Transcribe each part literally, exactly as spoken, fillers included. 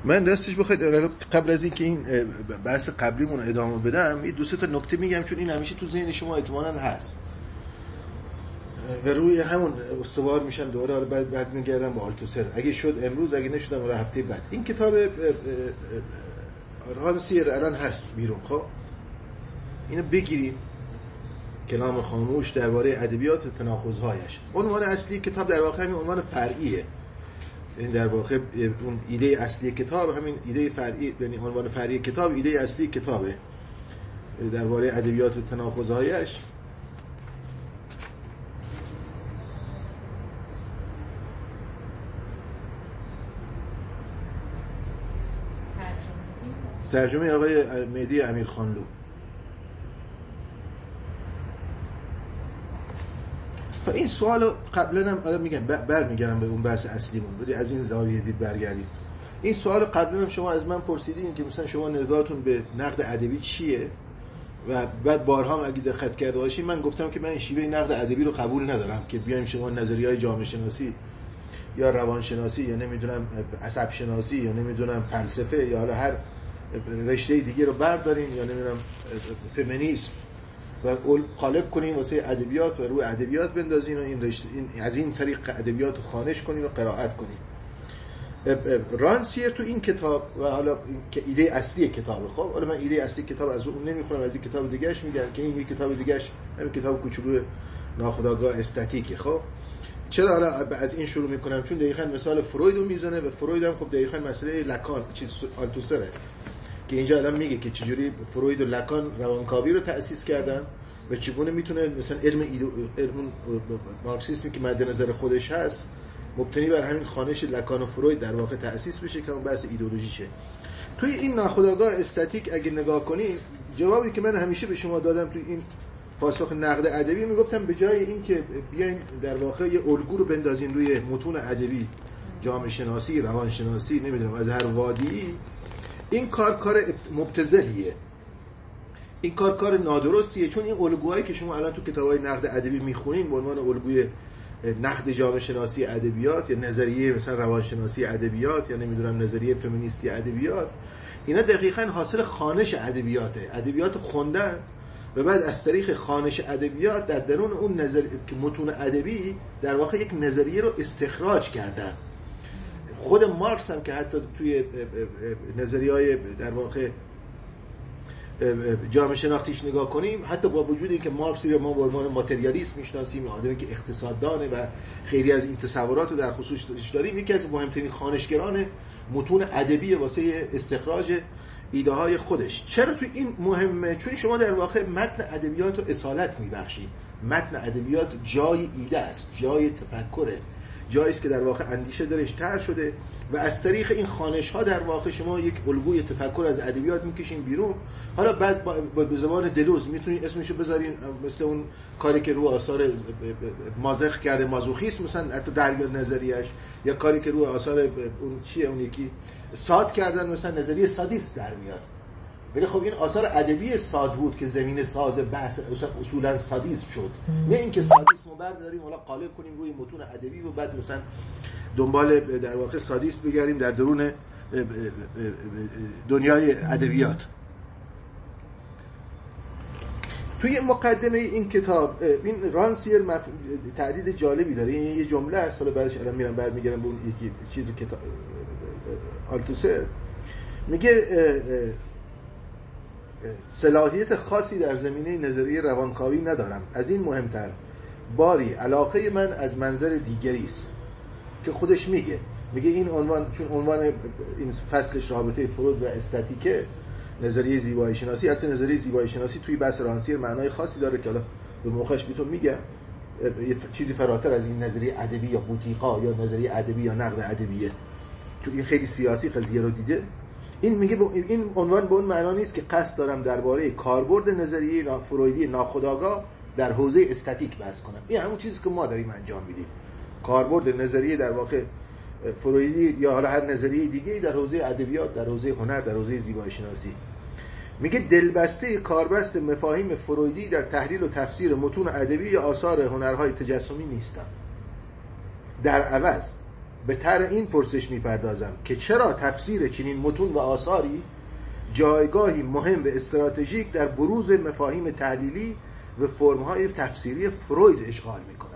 من راستش بخواید قبل از اینکه این بحث قبلیمون ادامه بدم یه دو سه تا نکته میگم، چون این همیشه تو ذهن شما احتمالاً هست و روی همون استوار میشم دوباره. حالا بعد بعد میگردم با آلتوسر، اگه شد امروز، اگه نشدم اون هفته بعد. این کتاب رانسیر الان هست بیرون، خب اینو بگیریم، کلام خاموش درباره ادبیات و تناقض‌هایش. عنوان اصلی کتاب در واقع همین عنوان فرعیه، این در واقع اون ایده اصلی کتاب همین ایده فرعی، یعنی عنوان فرعی کتاب ایده اصلی کتابه درباره ادبیات و تناقض‌هایش. ترجمه آقای مهدی امیرخانلو. این سوالو قبلا هم آره میگم برمیگردم به اون بحث اصلیمون، ولی از این زاویه دید برگردیم. این سوالو قبلا هم شما از من پرسیدین که مثلا شما نگاهتون به نقد ادبی چیه، و بعد بارها اگه دقت کرده باشین من گفتم که من این شیوه نقد ادبی رو قبول ندارم که بیایم شما نظریه‌های جامعه شناسی یا روانشناسی یا نمیدونم عصب شناسی یا نمیدونم فلسفه یا حالا هر رشته دیگه رو بردارین یا نمیدونم فمینیسم و قالب کنین واسه ادبیات و روی ادبیات بندازین و این رشته این از این طریق ادبیات رو خوانش کنین و قرائت کنین. رانسیر تو این کتاب و حالا که ایده اصلی کتابه، خب حالا من ایده اصلی کتاب از اون نمیخونم، از این کتاب دیگه‌اش میگم که این کتاب دیگه‌اش همین کتاب کوچولو ناخودآگاه استاتیکه. خب چرا حالا از این شروع میکنم؟ چون دقیقاً مثال فروید رو میزنه و فروید هم خب دقیقاً مسئله لکان چیز آلتوسره که اینجا الان میگه که چجوری فروید و لکان روانکاوی رو تأسیس کردن و چگونه میتونه مثلا علم ایدو... علم مارکسیسمی که مد نظر خودش هست مبتنی بر همین خوانش لکان و فروید در واقع تأسیس بشه که اون بحث ایدئولوژیشه. توی این ناخودآگاه استاتیک اگه نگاه کنید، جوابی که من همیشه به شما دادم توی این پاسخ نقد ادبی میگفتم به جای این که بیاین در واقع یه الگو رو بندازین روی متون ادبی، جامعه شناسی، روان شناسی، نمیدونم از هر وادی، این کار کار مبتذلیه، این کار کار نادرستیه. چون این الگوهایی که شما الان تو کتابای نقد ادبی میخونین به عنوان الگوی نقد جامعه شناسی ادبیات یا نظریه مثلا روانشناسی ادبیات یا نمیدونم نظریه فمینیستی ادبیات، اینا دقیقاً حاصل خوانش ادبیاته، ادبیات خوندن و بعد از طریق خوانش ادبیات در درون اون نظر که متون ادبی در واقع یک نظریه رو استخراج کردن. خود مارکس هم که حتی توی نظریه‌های در واقع جامعه شناختیش نگاه کنیم، حتی با وجود اینکه مارکس رو ما به عنوان ماتریالیست میشناسیم، آدمی که اقتصاددانه و خیلی از این تصورات رو در خصوصش داریم، یکی از مهمترین خوانشگران متون ادبی واسه استخراج ایده های خودش. چرا تو این مهمه؟ چون شما در واقع متن ادبیات رو اصالت میبخشید. متن ادبیات جای ایده است، جای تفکره، جایی است که در واقع اندیشه درش طرح شده و از طریق این خوانش ها در واقع شما یک الگوی تفکر از ادبیات میکشین بیرون. حالا بعد به زبان دلوز میتونین اسمشو بذارین مثل اون کاری که رو آثار مازخ کرده، مازوخیسم مثلا، حتی دریا نظریش، یا کاری که رو آثار اون چیه اون یکی ساد کردن مثلا نظریه سادیست در میاد. ولی خب این آثار ادبی ساد بود که زمین ساز بحث اصولا سادیسم شد، نه اینکه سادیسم رو برداریم حالا قالب کنیم روی متون ادبی و بعد مثلا دنبال در واقع سادیست بگردیم در درون دنیای ادبیات. توی مقدمه این کتاب این رانسیر مف... تعدید جالبی داره، یه جمله است، حالا بعدش الان میرم برمیگردم به اون یکی چیزی که آلتوسر میگه صلاحیت خاصی در زمینه نظریه روانکاوی ندارم، از این مهمتر باری علاقه من از منظر دیگری است. که خودش میگه میگه این عنوان، چون عنوان این فصلش رابطه فروید و استاتیکه، نظریه زیبایی شناسی، البته نظریه زیبایی شناسی توی بحث رانسیر معنای خاصی داره که حالا به موقعش بهتون میگم، یه چیزی فراتر از این نظریه ادبی یا بوتیقا یا نظریه ادبی یا نقد ادبیه، چون این خیلی سیاسی قضیه رو دیده. این میگه این عنوان به اون معنا نیست که قصد دارم درباره کاربرد نظریه فرویدی ناخودآگاه در حوزه استاتیک بحث کنم. این همون چیزی که ما داریم انجام میدیم، کاربرد نظریه در واقع فرویدی یا حالا هر نظریه دیگه در حوزه ادبیات، در حوزه هنر، در حوزه زیبایی شناسی. میگه دلبسته کاربست مفاهیم فرویدی در تحلیل و تفسیر متون ادبی یا آثار هنرهای تجسمی نیستم. در عوض به طرح این پرسش میپردازم که چرا تفسیر چنین متون و آثاری جایگاهی مهم و استراتژیک در بروز مفاهیم تحلیلی و فرم‌های تفسیری فروید اشغال میکند.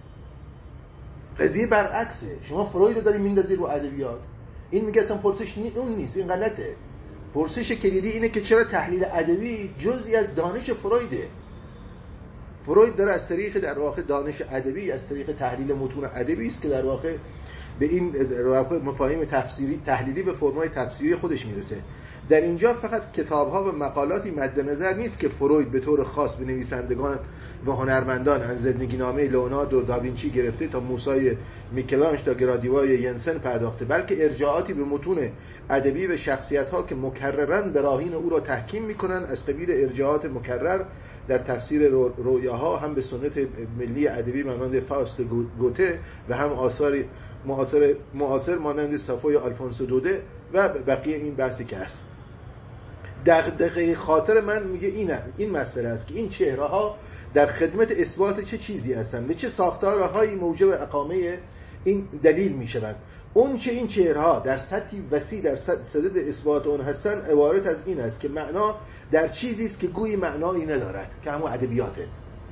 قضیه برعکسه. شما فروید رو داری میندازی رو ادبیات. این میگه اصلا پرسش نی اون نیست، این غلطه. پرسش کلیدی اینه که چرا تحلیل ادبی جزئی از دانش فرویده. فروید داره از طریق در واقع دانش ادبی، از طریق تحلیل متون ادبی است که در واقع به این در واقع مفاهیم تفسیری تحلیلی به فرمای تفسیری خودش میرسه. در اینجا فقط کتاب‌ها و مقالاتی مد نظر نیست که فروید به طور خاص به نویسندگان و هنرمندان از زندگینامه لئوناردو داوینچی گرفته تا موسی میکلانج تا گرادیوای ینسن پرداخته، بلکه ارجاعاتی به متون ادبی و شخصیت‌ها که مکرراً براهین او را تحکیم می‌کنند از قبیل ارجاعات مکرر در تفسیر رؤیاها هم به سنت ملی ادبی مانند فاست گوته و هم آثار معاصر معاصر مانند صفوی آلفونسو دوده و بقیه این بحثی که هست. دغدغه خاطر من میگه اینه این مسئله است که این چهره‌ها در خدمت اثبات چه چیزی هستند و چه ساختارهایی موجب اقامه این دلیل میشوند. اون چه این چهره‌ها در سطحی وسیع در صدد اثبات اون هستند عبارت از این است که معنا در چیزی است که گویی معنایی ندارد که همون ادبیاته.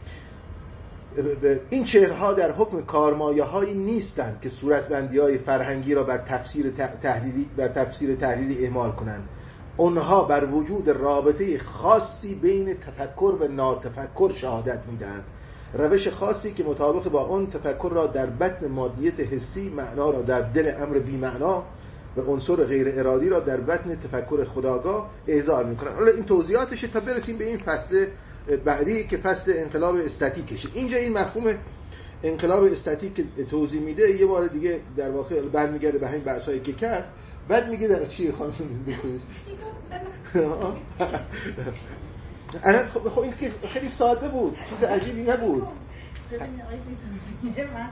این چهره‌ها در حکم کارمایه‌هایی نیستند که صورتبندی‌های فرهنگی را بر تفسیر تحلیلی بر تفسیر تحلیلی اعمال کنند. اونها بر وجود رابطه خاصی بین تفکر و ناتفکر شهادت میدهند. روش خاصی که مطابق با اون تفکر را در بطن مادیت حسی، معنا را در دل امر بی معنا و عنصر غیر ارادی را در بطن تفکر خودآگاه احضار میکنند. حالا این توضیحاتشه تا برسیم به این فصل بعدی که فصل انقلاب استاتیکشه. اینجا این مفهوم انقلاب استاتیک توضیح میده، یه بار دیگه در واقع برمیگرده به همین بحثایی که کرد. بعد میگه در چی خانم بکنید الان خب این خیلی ساده بود، چیز عجیبی نبود. ببین آقای دکتر، من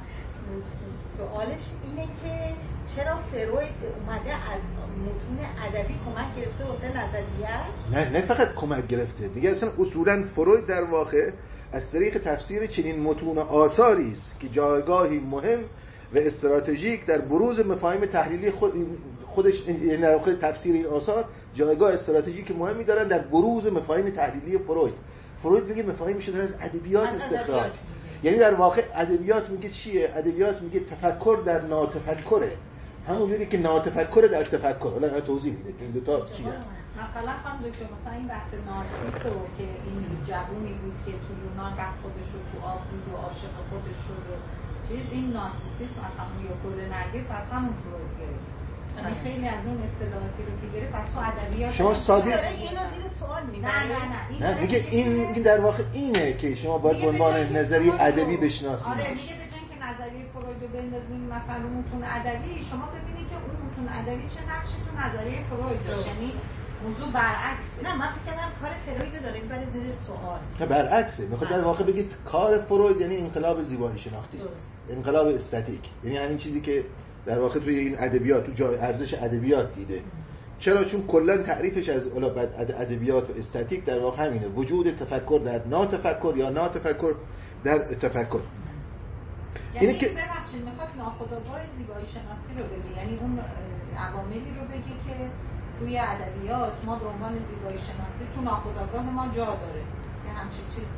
سوالش اینه که چرا فروید اومده از متون ادبی کمک گرفته واسه نظریه‌اش؟ نه نه فقط کمک گرفته، میگه اصلا اصولا فروید در واقع از طریق تفسیر چنین متون آثاری است که جایگاهی مهم و استراتژیک در بروز مفاهیم تحلیلی خود خودش یعنی در واقع تفسیر این آثار جایگاه استراتژیک مهمی دارن در بروز مفاهیم تحلیلی فروید. فروید میگه مفاهیمش داره از ادبیات استخراج. یعنی در واقع ادبیات میگه چیه؟ ادبیات میگه تفکر در ناتفکره. همونجوری که ناتفکر در تفکر. حالا من توضیح میده که این دو تا چیه. مثلا خانم دکتر مثلا این بحث نارسیسو که این جوونی بود که تو یونان رفت خودش رو تو آب دید و عاشق خودش شد و چیز، این نارسیسیسم مثلا یا گل نرگس از همون فروید گرفت. یعنی خیلی از اون اصطلاحاتی رو که گرفت از تو ادبیات شما ساده اینو زیر سوال میبره. نه نه نه نه میگه این در واقع اینه که شما باید به عنوان نظریه ادبی بشناسید. آره میگه به جای اینکه نظریه فروید رو بندازیم مثلا متون ادبی، شما ببینید که اون متون ادبی چه نقشی تو نظریه فروید داشت. یعنی موضوع برعکسه. نه من فکر کردم کار فروید رو داره میبره زیر سوال. نه برعکسه. میخواد در واقع بگید کار فروید یعنی انقلاب زیبایی شناختی. درست. انقلاب استاتیک. یعنی همین چیزی که در واقع توی این ادبیات تو جای ارزش ادبیات دیده. چرا؟ چون کلا تعریفش از ادبیات و استاتیک در واقع همینه، وجود تفکر در ناتفکر یا ناتفکر در تفکر. یعنی اینه که ببخشید میخواد ناخودآگاه زیبایی شناسی رو بگه، یعنی اون عواملی رو بگه که توی ادبیات ما به عنوان زیبایی شناسی تو ناخودآگاه ما جا داره. یه همچین چیزی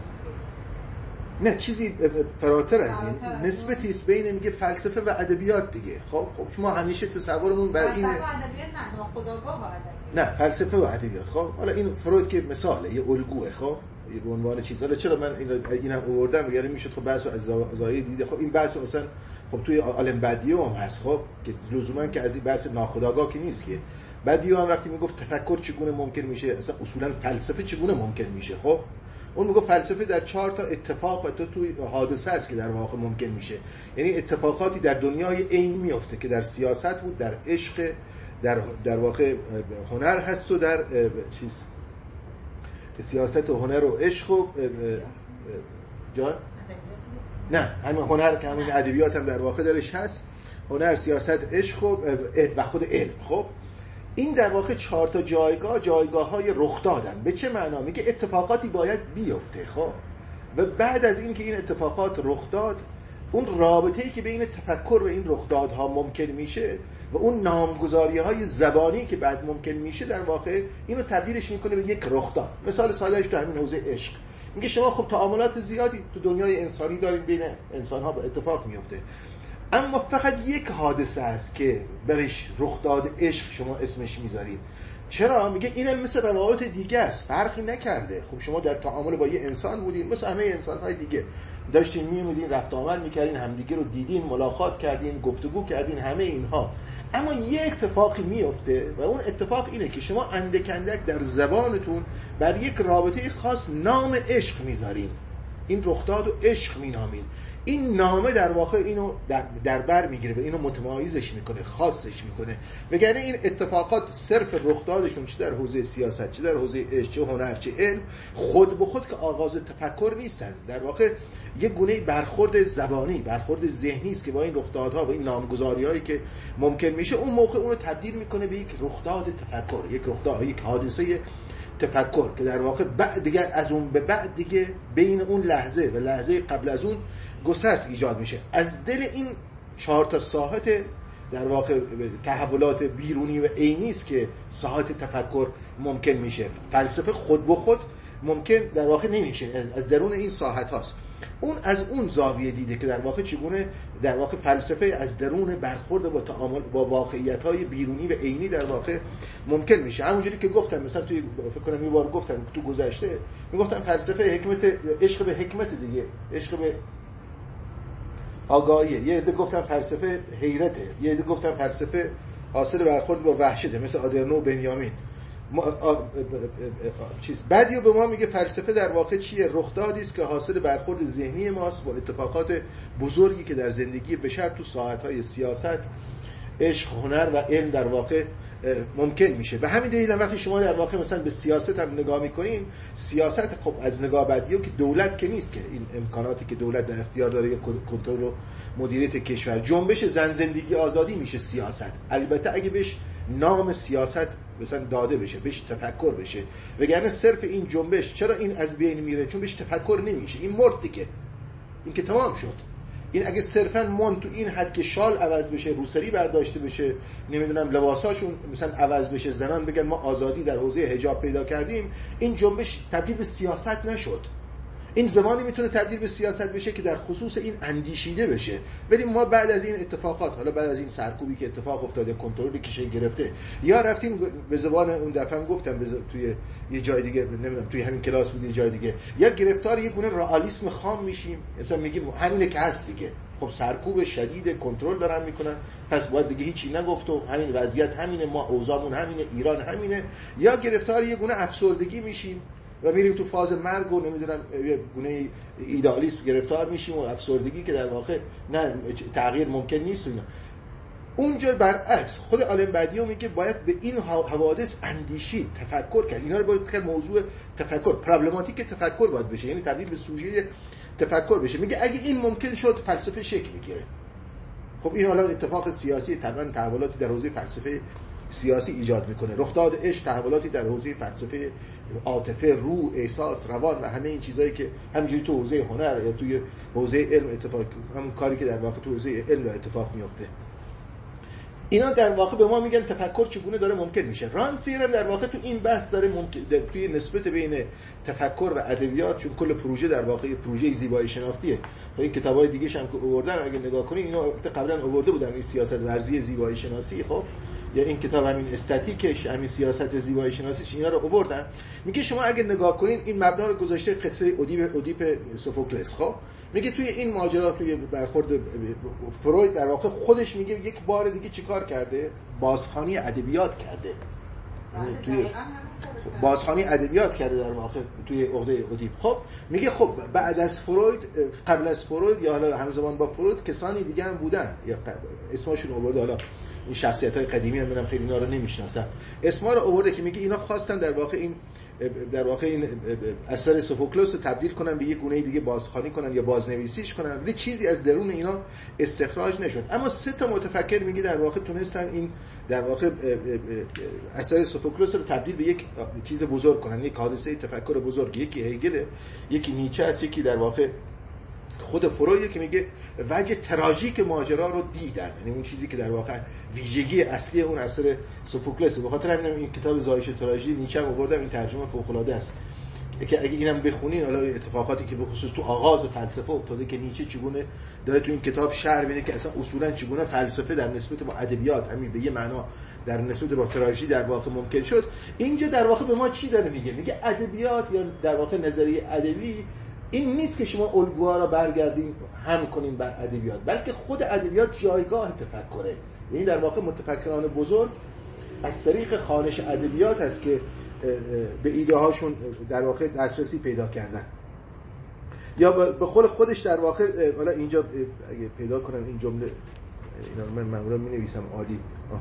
نه چیزی فراتر از این، نسبتی است بین میگه فلسفه و ادبیات دیگه. خب خب شما همیشه تصورمون بر اینه فلسفه و ادبیات نه، ناخودآگاه و ادبیات نه، فلسفه و ادبیات. خب حالا این فروید که مثاله، یه الگوئه. خب به عنوان چیز. حالا چرا من این اینم آوردم؟ میگم میشد خب بحثو از زاویه دیده. خب این بحث مثلا خب توی عالم بدیو هم هست، خب که لزوما که از این بحث ناخودآگاه که نیست که. بدیو هم وقتی میگفت تفکر چگونه ممکن میشه، اصلا اصولا فلسفه چگونه ممکن میشه، خب اون میگه فلسفه در چهار تا اتفاق و تو توی حادثه است که در واقع ممکن میشه. یعنی اتفاقاتی در دنیای عین میفته که در سیاست بود، در عشق، در در واقع هنر هست و در چیز سیاست و هنر و عشق و جان نه همین هنر که همین ادبیات هم در واقع درش هست، هنر، سیاست، عشق و و خود علم. خب این در واقع چهار تا جایگاه جایگاه‌های رخ دادن. به چه معنا؟ میگه اتفاقاتی باید بیفته. خب و بعد از این که این اتفاقات رخ داد، اون رابطه‌ای که بین تفکر و این رخدادها ممکن میشه و اون نامگذاری‌های زبانی که بعد ممکن میشه، در واقع اینو تبدیلش میکنه به یک رخداد. مثال سادهش تو همین حوزه عشق، میگه شما خب تعاملات زیادی تو دنیای انسانی دارین، بین انسان‌ها به اتفاق میفته، اما فقط یک حادثه است که برش رخداد عشق شما اسمش میذارید. چرا؟ میگه اینم مثل روابط دیگه است، فرقی نکرده. خب شما در تعامل با یه انسان بودین مثل همه انسان‌های دیگه، داشتین میومدین، رفت آمد میکردین، همدیگه رو دیدین، ملاقات کردین، گفتگو کردین، همه اینها. اما یه اتفاقی میفته و اون اتفاق اینه که شما اندک اندک در زبانتون بر یک رابطه خاص نام عشق میذارین، این رخداد و عشق مینامین. این نامه در واقع اینو در, در بر میگیره و اینو متمایزش میکنه، خاصش میکنه. وگرنه این اتفاقات صرف رخدادشون چه در حوزه سیاست، چه در حوزه عشق، چه هنر، چه علم، خود به خود که آغاز تفکر نیستن. در واقع یک گونه برخورد زبانی، برخورد ذهنی است که با این رخدادها و این نامگذاری‌هایی که ممکن میشه، اون موقع اونو تبدیل میکنه به یک رخداد تفکر، یک رخداد، یک حادثه تفکر که در واقع بعد دیگه از اون به بعد دیگه بین اون لحظه و لحظه قبل از اون گسست ایجاد میشه. از دل این چهار تا ساحت در واقع تحولات بیرونی و عینی است که ساحت تفکر ممکن میشه. فلسفه خود به خود ممکن در واقع نمیشه، از درون این ساحت هاست. اون از اون زاویه دیده که در واقع چگونه در واقع فلسفه از درون برخورد با تعامل با واقعیت‌های بیرونی و عینی در واقع ممکن میشه. همونجوری که گفتم، مثلا توی فکر کنم یه بار گفتم تو گذشته، میگفتم فلسفه حکمت، عشق به حکمت دیگه، عشق به آگاهیه. یه عده گفتم فلسفه حیرته، یه عده گفتم فلسفه حاصل برخورد با وحشته، مثل آدرنو و بنیامین. چیز بعدیو به ما میگه فلسفه در واقع چیه؟ رخدادی است که حاصل برخورد ذهنی ماست با اتفاقات بزرگی که در زندگی بشر تو ساحت‌های سیاست، عشق، هنر و علم در واقع ممکن میشه. به همین دلیل وقتی شما در واقع مثلا به سیاست هم نگاه میکنین، سیاست خب از نگاه بعدیو که دولت که نیست، که این امکاناتی که دولت در اختیار داره یا کنترل و مدیریت کشور، جنبش زن زندگی آزادی میشه سیاست. البته اگه بهش نام سیاست مثلا داده بشه، بهش تفکر بشه، وگرنه صرف این جنبش چرا این از بین میره؟ چون بهش تفکر نمیشه، این مرد دیگه، این که تمام شد. این اگه صرفاً من تو این حد که شال عوض بشه، روسری برداشته بشه، نمیدونم لباساشون مثلا عوض بشه، زنان بگن ما آزادی در حوزه حجاب پیدا کردیم، این جنبش تبدیل به سیاست نشد. این زمانی میتونه تبدیل به سیاست بشه که در خصوص این اندیشیده بشه. ولی ما بعد از این اتفاقات، حالا بعد از این سرکوبی که اتفاق افتاده، کنترلی که شکل گرفته، یا رفتیم به زبان اون دفعه گفتم توی یه جای دیگه، نمیدونم توی همین کلاس بود یه جای دیگه، یا گرفتار یه گونه رئالیسم خام میشیم، مثلا میگیم همینه که هست دیگه، خب سرکوب شدید، کنترل دارن میکنن، پس باید دیگه هیچی نگفت و همین وضعیت همینه، ما اوضاعمون همینه، ایران همینه. یا گرفتار یه گونه افسردگی میشیم و میریم تو فاز مرگ و نمیدونم یه گونه ایدئالیست گرفتار میشیم و افسردگی که در واقع نه تغییر ممکن نیست و اینا. اونجا برعکس خود عالم بعدیو میگه باید به این حوادث اندیشید، تفکر کرد، اینا رو باید که موضوع تفکر، پرابلماتیک تفکر باید بشه، یعنی تبدیل به سوژه تفکر بشه. میگه اگه این ممکن شد فلسفه شکل میگیره. خب این حالا اتفاق سیاسی طبعا تحولاتی در حوزه فلسفه سیاسی ایجاد میکنه، رخداد عشق تحولاتی در حوزه فلسفه عاطفه، روح، احساس، روان و همه این چیزایی که همینجوری تو حوزه هنر یا توی حوزه علم اتفاق، همون کاری که در واقع تو حوزه علم اتفاق میفته، اینا در واقع به ما میگن تفکر چگونه داره ممکن میشه. رانسیر هم در واقع تو این بحث داره ممکن توی نسبت بین تفکر و ادبیات، چون کل پروژه در واقع پروژه زیبایی شناختیه. خب این کتابای دیگه‌ش هم که آوردن اگه نگاه کنین، اینا قبلا آورده بودن، این سیاست ورزی زیبایی شناسی، خب یا این کتاب همین استاتیکش، همین سیاست زیبایی شناسیش، اینا رو آوردن. میگه شما اگه نگاه کنین این مبنا رو گذاشته قصه اودیپ اودیپ سوفوکلس. خب میگه توی این ماجرا، توی برخورد فروید در واقع خودش میگه یک بار دیگه چیکار کرده؟ بازخوانی ادبیات کرده. یعنی توی بازخوانی ادبیات کرده در واقع توی عقده اودیپ. خب میگه خب بعد از فروید، قبل از فروید یا حالا همزمان با فروید کسانی دیگه هم بودن، یا اسمشون آورده، حالا این شخصیت‌های قدیمی هم منم خیلی اینا رو نمی‌شناسم، اسما رو آورده که میگه اینا خواستن در واقع این در واقع این اثر سوفوکلس رو تبدیل کنن به یک گونه دیگه، بازخوانی کنن یا بازنویسیش کنن، ولی چیزی از درون اینا استخراج نشد. اما سه تا متفکر میگه در واقع تونستن این در واقع اثر سوفوکلس رو تبدیل به یک چیز بزرگ کنن، یک حادثه تفکر بزرگ. یکی هگل، یکی نیچه است، یکی در واقع خود فروید که میگه وجه تراژیک ماجرا رو دیدن، یعنی اون چیزی که در واقع ویژگی اصلی اون اثر سوفوکلس. به خاطر همین این کتاب زایش تراژدی نیچه هم آوردم، این ترجمه فوق العاده است که اگه اینم بخونین، حالا اتفاقاتی که به خصوص تو آغاز فلسفه افتاده که نیچه چگونه داره تو این کتاب شرح میده که اصلا اصولا چگونه فلسفه در نسبت با ادبیات همین به یه معنا در نسبت با تراژدی در واقع ممکن شد. اینجا در واقع به ما چی داره میگه؟ میگه ادبیات یا در واقع نظریه ادبی این نیست که شما الگوها را برگردیم هم کنیم بر ادبیات، بلکه خود ادبیات جایگاه تفکره. یعنی در واقع متفکران بزرگ از طریق خوانش ادبیات است که به ایده هاشون در واقع دسترسی پیدا کردن. یا به قول خودش در واقع، حالا اینجا اگه پیدا کنم این جمله، اینا من معمولا می نویسم عالی. آه.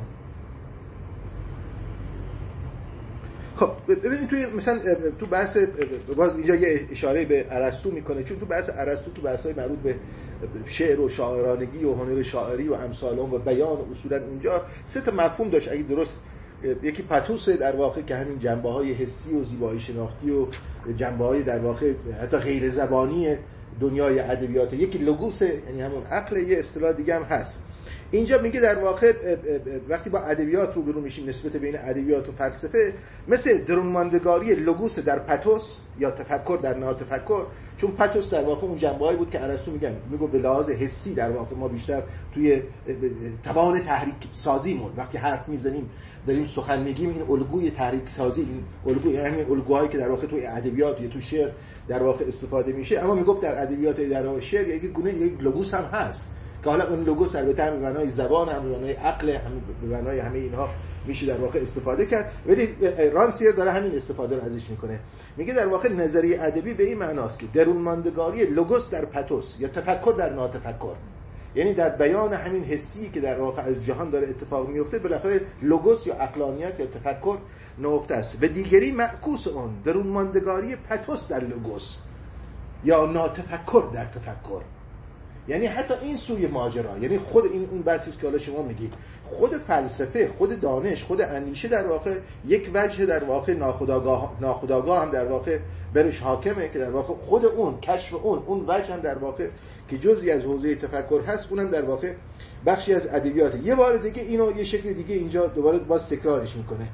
خب ببینید توی مثلا تو بحث، باز اینجا یه اشاره به ارسطو میکنه، چون تو بحث ارسطو تو بحث‌های مربوط به شعر و شاعرانگی و هنر شاعری و امثال اون و بیان اصولا اونجا سه تا مفهوم داشت اگه درست. یکی پاتوس در واقع که همین جنبه‌های حسی و زیبایی شناختی و جنبه‌های در واقع حتی غیر زبانی دنیای ادبیات، یکی لوگوس یعنی همون عقل، یه اصطلاح دیگه هم هست. اینجا میگه در واقع وقتی با ادبیات روبرو میشیم نسبت بین ادبیات و فلسفه، مثل درونماندگاری لوگوس در پاتوس یا تفکر در ناتفکر، چون پاتوس در واقع اون جنبه‌ای بود که ارسطو میگن میگه به لحاظ حسی در واقع ما بیشتر توی توان تحریک سازیمون وقتی حرف میزنیم داریم سخن میگیم، این الگوی تحریک سازی، این الگو یعنی الگوهایی که در واقع توی ادبیات یا تو شعر در واقع استفاده میشه، اما میگفت در ادبیات در واقع شعر یک گونه یک لوگوس هم هست که حالا اون لوگوس البته هم به معنای زبان، هم به معنای عقل، هم به معنای همه اینها میشه در واقع استفاده کرد. ولی رانسیر داره همین استفاده رو ازش میکنه. میگه در واقع نظریه ادبی به این معناست که درونماندگاری لوگوس در پاتوس یا تفکر در ناتفکر، یعنی در بیان همین حسی که در واقع از جهان داره اتفاق میفته، بالاخره لوگوس یا عقلانیت یا تفکر نهفته است. و دیگری معکوس اون درونماندگاری پاتوس در لوگوس یا ناتفکر در تفکر، یعنی حتی این سوی ماجرا، یعنی خود این اون بحثی که حالا شما میگید، خود فلسفه، خود دانش، خود اندیشه در واقع یک وجه در واقع ناخودآگاه ناخودآگاه هم در واقع برش حاکمه که در واقع خود اون کشف اون اون وجه هم در واقع که جزئی از حوزه تفکر هست، اونم در واقع بخشی از ادبیات. یه بار دیگه اینو یه شکل دیگه اینجا دوباره باز تکرارش میکنه.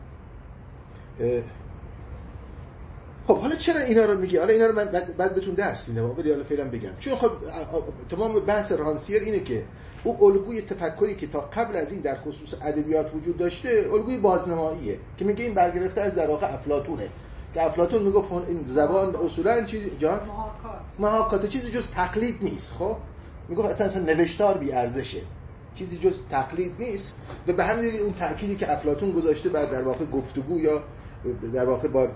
خب حالا چرا اینا رو میگی؟ حالا اینا رو من بعد بهتون درس میدم، ولی حالا فعلا بگم. چون خب تمام بحث رانسیر اینه که او الگوی تفکری که تا قبل از این در خصوص ادبیات وجود داشته، الگوی بازنماییه که میگه این برگرفته از در واقع افلاطونه، که افلاطون میگفت این زبان اصولا چیزی جان محاکات محاکات چیزی جز تقلید نیست. خب میگفت اصلا اصلا نوشتار بی ارزشه، چیزی جز تقلید نیست. و به همین دلیل اون تأکیدی که افلاطون گذاشته بر در واقع گفتگو یا در واقع بر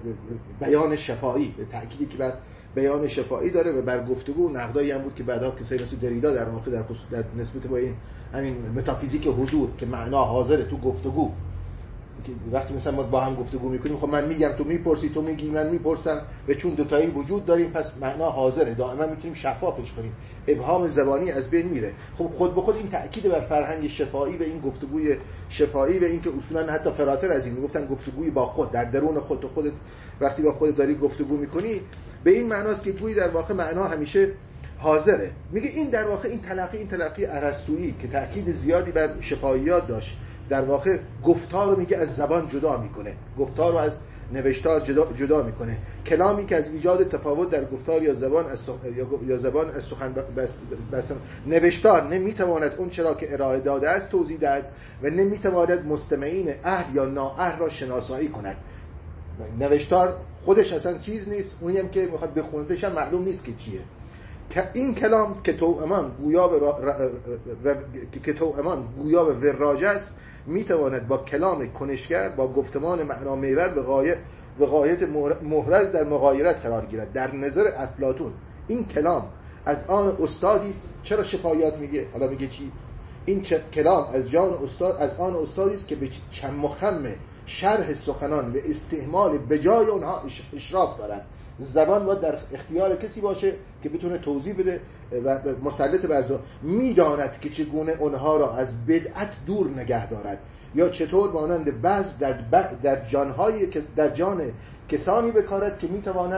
بیان شفاهی، به تأکیدی که بر بیان شفاهی داره و بر گفتگو، نقدایی هم بود که بعدا کسایی مثل دریدا در واقع در خصوص در نسبت با این همین متافیزیک حضور که معنا حاضره تو گفتگو، که وقتی مثلا ما با هم گفتگو میکنیم، خب من میگم تو میپرسی، تو میگی من میپرسم، و چون دو تایی وجود داریم پس معنا حاضره، دائما میتونیم شفافش کنیم، ابهام زبانی از بین میره. خب خود به خود این تأکید بر فرهنگ شفاهی و این گفتگوی شفاهی و این که اصولا حتی فراتر از این میگفتن گفتگوی با خود در درون خود، تو خودت وقتی با خودت داری گفتگو میکنی، به این معناست که گویی در واقع معنا همیشه حاضره. میگه این در واقع این تلقی این تلقی ارسطویی که تأکید زیادی بر شفاهیات داشت، در واقع گفتار رو میگه از زبان جدا میکنه، گفتار رو از نوشتار جدا, جدا میکنه. کلامی که از ایجاد تفاوت در گفتار یا زبان از سخ... یا زبان از سخن بس... بس... نوشتار نمیتواند اون چرا که ارائه داده است توضیح دهد و نمیتواند مستمعین اهل یا نااهل را شناسایی کند. نوشتار خودش اصلا چیز نیست، اونی هم که میخواد بخوندش هم معلوم نیست که چیه. که این کلام که توأمان گویا به را... و... که توأمان گویا به وراج است، میتواند با کلام کنشگر با گفتمان معنا محور به غایت به غایت محرز در مغایرت قرار گیرد. در نظر افلاطون این کلام از آن استادی است. چرا شفاهیات میگه؟ حالا میگه چی؟ این کلام از جان استاد از آن استادی است که به چم مخم شرح سخنان و استعمال به جای اونها اشراف دارد. زبان باید در اختیار کسی باشه که بتونه توضیح بده و مسلط بر زبان، میداند که چگونه اونها را از بدعت دور نگه دارد، یا چطور مانند بعض در در جانهای در جان کسانی بکارد که میتوانند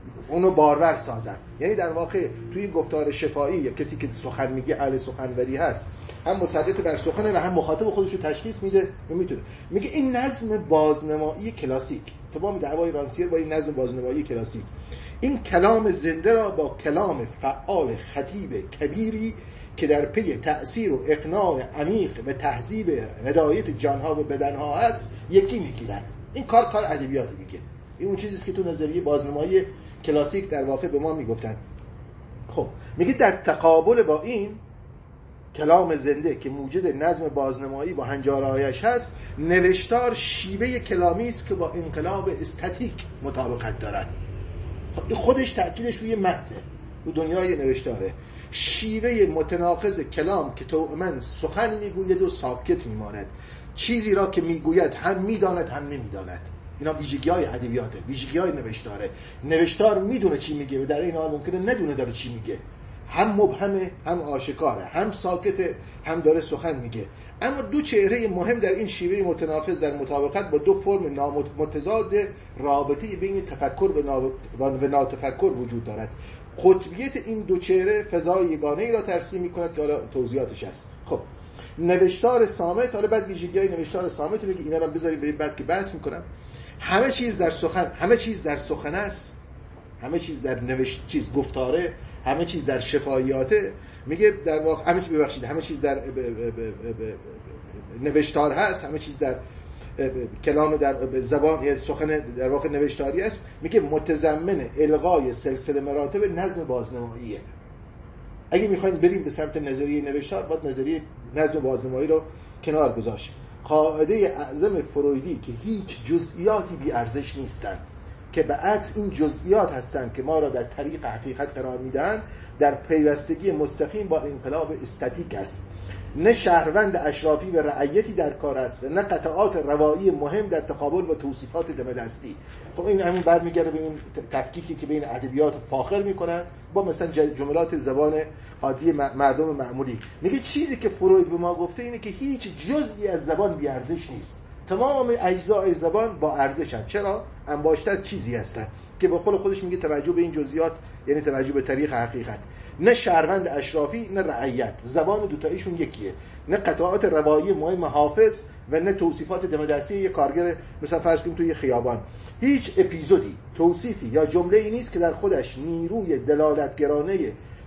اونو بارور سازن. یعنی در واقع توی گفتار شفاهی یا کسی که سخن میگه اهل سخنوری هست، هم مسلط بر سخنه و هم مخاطب خودش رو تشخیص میده و میتونه میگه این نظم بازنمایی کلاسیک، تمام دعوای رانسیر با این نظم بازنمایی کلاسیک، این کلام زنده را با کلام فعال خطیب کبیری که در پی تأثیر و اقناع عمیق و تهذیب هدایت جانها و بدنها هست یکی میگیرد. این کار کار ادبیات میگه. این اون چیزیست که تو نظریه بازنمایی کلاسیک در واقع به ما میگفتن. خب میگه در تقابل با این کلام زنده که موجد نظم بازنمایی با هنجارهایش هست، نوشتار شیوه کلامی است که با انقلاب استاتیک مطابقت دارد. خب خودش تأکیدش روی متنه، رو دنیای نوشتاره. شیوه متناقض کلام که توأماً سخن میگوید و ساکت میماند، چیزی را که میگوید هم میداند هم نمیداند. اینا ویژگی‌های ادبیاته، ویژگی‌های نوشتاره. نوشتار میدونه چی میگه و در این حال ممکنه ندونه داره چی میگه، هم مبهمه هم آشکاره، هم ساکته هم داره سخن میگه. اما دو چهره مهم در این شیوه متناقض در مطابقت با دو فرم نامتضاد رابطه بین تفکر و ناتفکر وجود دارد. قطبیت این دو چهره فضای یگانه‌ای را ترسیم می‌کند که حالا توضیحاتش هست. خب نوشتار صامت، حالا بعد ویژگی‌های نوشتار صامت میگه، اینا رو بذاریم به بعد که بحث می‌کنم. همه چیز در سخن، همه چیز در سخن است، همه چیز در نوشت چیز گفتاره، همه چیز در شفاهیاته. میگه در واقع همه چیز ببخشید همه چیز در نوشتار هست، همه چیز در کلام در زبان یا سخن در واقع نوشتاری است. میگه متضمن الغای سلسله مراتب نظم بازنماییه. اگه میخواین بریم به سمت نظریه نوشتار، باید نظریه نظم بازنمایی رو کنار گذاشت. قاعده اعظم فرویدی که هیچ جزئیاتی بی ارزش نیستن، که به عکس این جزئیات هستند که ما را در طریق حقیقت قرار میدن، در پیوستگی مستقیم با انقلاب استاتیک است. نه شهروند اشرافی و رعیتی در کار است و نه قطعات روایی مهم در تقابل با توصیفات دم دستی. خب این همون برمیگرده به این تفکیکی که بین ادبیات فاخر میکنن با مثلا جملات زبان عادی مردم معمولی. میگه چیزی که فروید به ما گفته اینه که هیچ جزئی از زبان بی ارزش نیست، تمام اجزای زبان با ارزشن. چرا؟ انباشته از چیزی هستن که به قول خودش میگه توجه به این جزئیات یعنی توجه به طریق حقیقت. نه شهروند اشرافی نه رعیت، زبان دوتایشون یکیه. نه قطعات روایی مهم حافظ و نه توصیفات دم دستی یک کارگر مثلا فرض کنیم توی خیابان. هیچ اپیزودی، توصیفی یا جمله‌ای نیست که در خودش نیروی دلالتگرانه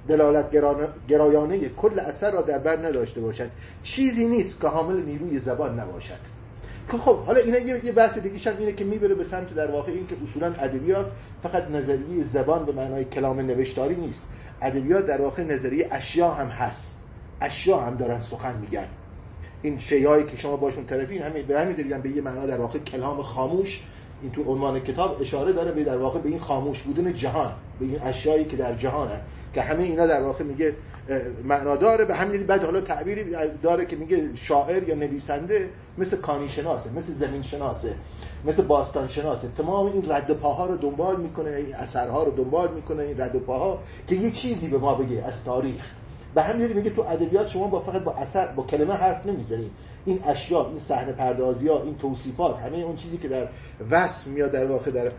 دلالتگرایانه کل اثر را در بر نداشته باشد. چیزی نیست که حامل نیروی زبان نباشد. خب حالا اینا یه بحث دیگه هم اینه که میبره به سمت در واقع این که اصولا ادبیات فقط نظریه زبان به معنای کلام نوشتاری نیست. ادبیات در واقع نظریه اشیا هم هست. اشیا هم دارن سخن میگن. این شیایی که شما باشون طرفین همین به همین دلیل به یه معنا در واقع کلام خاموش، این تو عنوان کتاب اشاره داره به در واقع به این خاموش بودن جهان، به این اشیایی که در جهانه، که همه اینا در واقع میگه معنا داره. به همین بعد حالا تعبیری داره که میگه شاعر یا نویسنده مثل کانی شناسه، مثل زمین شناسه، مثل باستان شناسه. تمام این رد و پاها رو دنبال میکنه، این اثرها رو دنبال میکنه، این رد و پاها که یک چیزی به ما بگه از تاریخ. به همین دلیل میگه تو ادبیات شما با فقط با اثر، با کلمه حرف نمیزنید. این اشیا، این صحنه پردازی‌ها، این توصیفات، همه اون چیزی که در وصف میاد در واقع در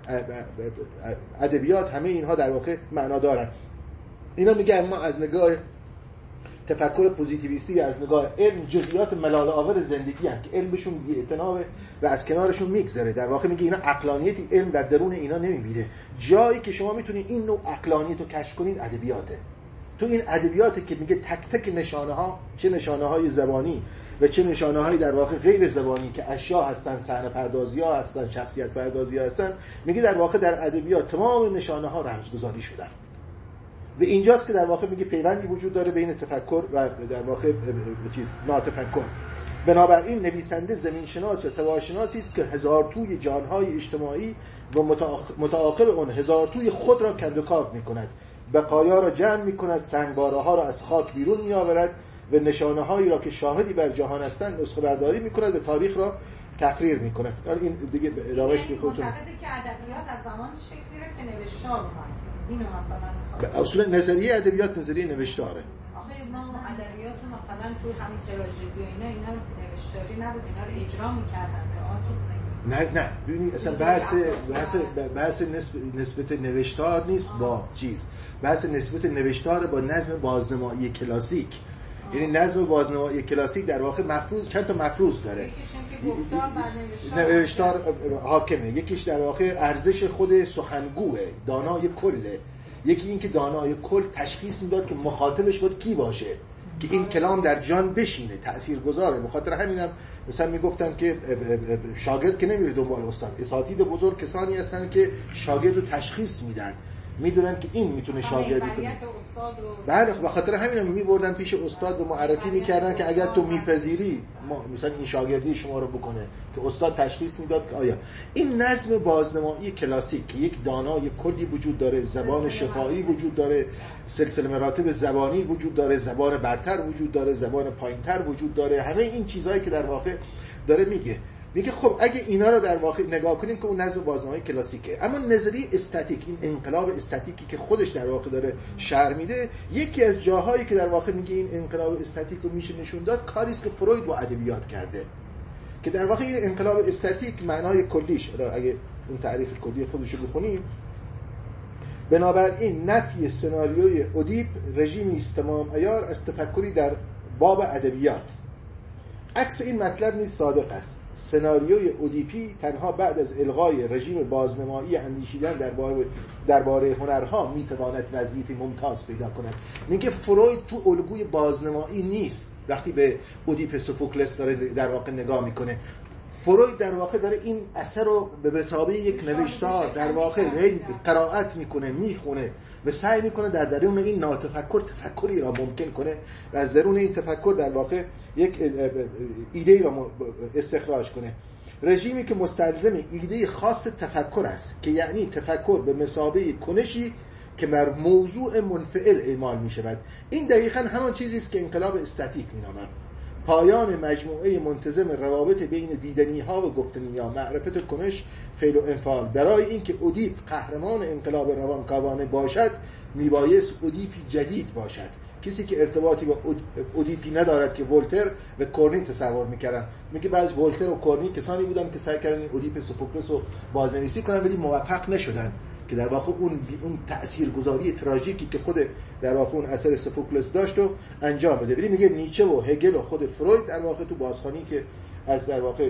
ادبیات، همه اینها در واقع معنا دارن. اینا میگه اما از نگاه تفکر پوزیتیویستی، از نگاه علم، جزئیات ملال آور زندگی هست که علمشون بی‌اعتنا و از کنارشون میگذره. در واقع میگه اینا عقلانیتی علم در درون اینا نمیبینه. جایی که شما میتونید این نوع عقلانیت رو کشف کنین ادبیاته. تو این ادبیاتی که میگه تک تک نشانه ها، چه نشانه های زبانی و چه نشانه های در واقع غیر زبانی که اشیا هستن، صحنه پردازی ها هستن، شخصیت پردازی ها هستن، میگه در واقع در ادبیات تمام نشانه ها رمزگذاری شدن. و اینجاست که در واقع میگه پیوندی وجود داره بین تفکر و در واقع چیز ناتفکر. بنابراین نویسنده زمینشناس یا توارشناسی است که هزار توی جانهای اجتماعی و متعاقب اون هزار توی خود را کندوکاو میکند، بقایا را جمع میکند، سنگباره ها را از خاک بیرون میآورد و نشانه هایی را که شاهدی بر جهان هستند نسخه برداری میکند و تاریخ را تقریر میکند. این دیگه ادامهش که خودتون معتقده که ادبیات از زمان شکلی را که نوشتار اومد. اینو مثلا اصولا نظریه ادبیات نظریه نوشتاره. آخه ما ادبیات مثلا تو همین تراژدی و اینا اینا نوشتاری نبود، اینا رو اجرا میکردن، تئاتر نه نه ببینید اصلا بحث بحث بحث نسبت نسبت نوشتار نیست با چیز، بحث نسبت نوشتار با نظم بازنمایی کلاسیک. یعنی نظم بازنمایی کلاسیک در واقع مفروض چند تا مفروض داره. نوشتار حاکمه، یکیش در واقع ارزش خود سخنگوه، دانای کله. یکی این که دانای کل تشخیص میداد که مخاطبش باید کی باشه که این کلام در جان بشینه، تاثیرگذاره. بخاطر همینم مثلا میگفتن که شاگرد که نمیره دنبال استاد، اساتید بزرگ کسانی هستن که شاگرد رو تشخیص میدن، میدونن که این میتونه شاگردی کنه. بله به خاطر همینم میبردن پیش استاد و معرفی میکردن که اگر تو میپذیری ما مثلا این شاگردی شما رو بکنه، که استاد تشخیص میداد که آیا این نظم بازنمایی کلاسیک که یک دانای کلی وجود داره، زبان شفاهی وجود داره، سلسله مراتب زبانی وجود داره، زبان برتر وجود داره، زبان پایینتر وجود داره، همه این چیزهایی که در واقع داره میگه میگه خب اگه اینا رو در واقع نگاه کنین که اون نظم بازنمایی کلاسیکه. اما نظریه استاتیک، این انقلاب استاتیکی که خودش در واقع داره شرح میده، یکی از جاهایی که در واقع میگه این انقلاب استاتیک رو میشه نشون داد، کاری است که فروید با ادبیات کرده، که در واقع این انقلاب استاتیک معنای کلیش، اگه اون تعریف کلی خودش رو بخونیم، بنابراین نفی سناریوی اودیپ رژیمی است تمام عیار از تفکری در باب ادبیات. عکس این مطلب نیز صادق است. سناریوی اودیپی تنها بعد از الغای رژیم بازنمایی اندیشیدن درباره درباره هنرها میتواند وضعیت ممتاز پیدا کند. میگه فروید تو الگوی بازنمایی نیست. وقتی به اودیپ سوفوکلس داره در واقع نگاه میکنه، فروید در واقع داره این اثر رو به مثابه یک نوشتار در واقع قرائت میکنه، میخونه و سعی میکنه در درون این ناتفکر تفکری را ممکن کنه و از درون این تفکر در واقع یک ایده را استخراج کنه. رژیمی که مستلزم ایده خاص تفکر است، که یعنی تفکر به مثابه کنشی که بر موضوع منفعل اعمال می شود. این دقیقاً همان چیزی است که انقلاب استاتیک می نامند. پایان مجموعه منتظم روابط بین دیدنی ها و گفتنی ها، معرفت کنش، فعل و انفعال. برای اینکه اودیپ قهرمان انقلاب روانکاوانه باشد، میبایست اودیپی جدید باشد، کسی که ارتباطی با اودیپی ندارد که ولتر و کورنی تصور میکردن. میگه بعض ولتر و کورنی کسانی بودن که سعی کردن اودیپ سوفوکلس رو بازنویسی کنن ولی موفق نشدن، که در واقع اون اون تاثیرگذاری تراژیکی که خود در واقع اون اثر سوفوکلس داشت و انجام بده. ولی میگه نیچه و هگل و خود فروید در واقع تو بازخوانی که از در واقع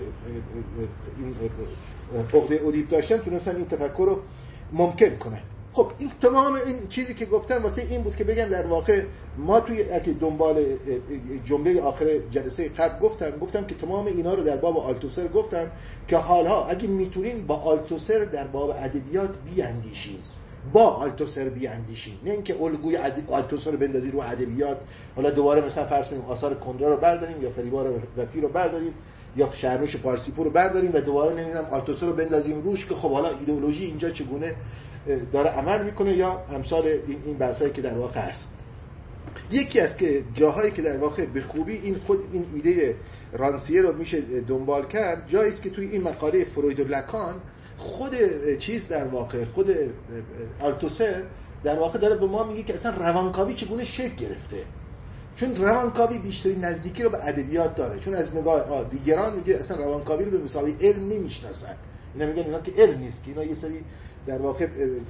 این عقده اودیپ داشتن تونستن این تفکر رو ممکن کنن. خب این تمام این چیزی که گفتم واسه این بود که بگم در واقع ما توی اگه دنبال جمله آخر جلسه قبل گفتم گفتم که تمام اینا رو در باب آلتوسر گفتم که حالها اگه میتونین با آلتوسر در باب ادبیات بیاندیشین، با آلتوسر بیاندیشین، نه اینکه الگوی آلتوسر رو بندازید رو ادبیات. حالا دوباره مثلا فرض کنیم آثار کندرا رو برداریم یا فریبار رفی رو برداریم یا شرنوش پارسیپور رو برداریم و دوباره نمیدونم آلتوسر رو بندازیم روش که خب حالا ایدئولوژی اینجا چگونه داره عمل میکنه یا امثال این این بحثایی که در واقع هست. یکی از که جاهایی که در واقع به خوبی این خود این ایده رانسیه رو میشه دنبال کرد، جایی است که توی این مقاله فروید و لکان خود چیز در واقع خود آلتوسر در واقع داره به ما میگه که اصلا روانکاوی چگونه شکل گرفته، چون روانکاوی بیشترین نزدیکی رو به ادبیات داره، چون از نگاه دیگران میگه اصلا روانکاوی رو به مسابقه علم نمیشناسن. اینا میگن اینا که علم نیست، که اینا یه سری در واقع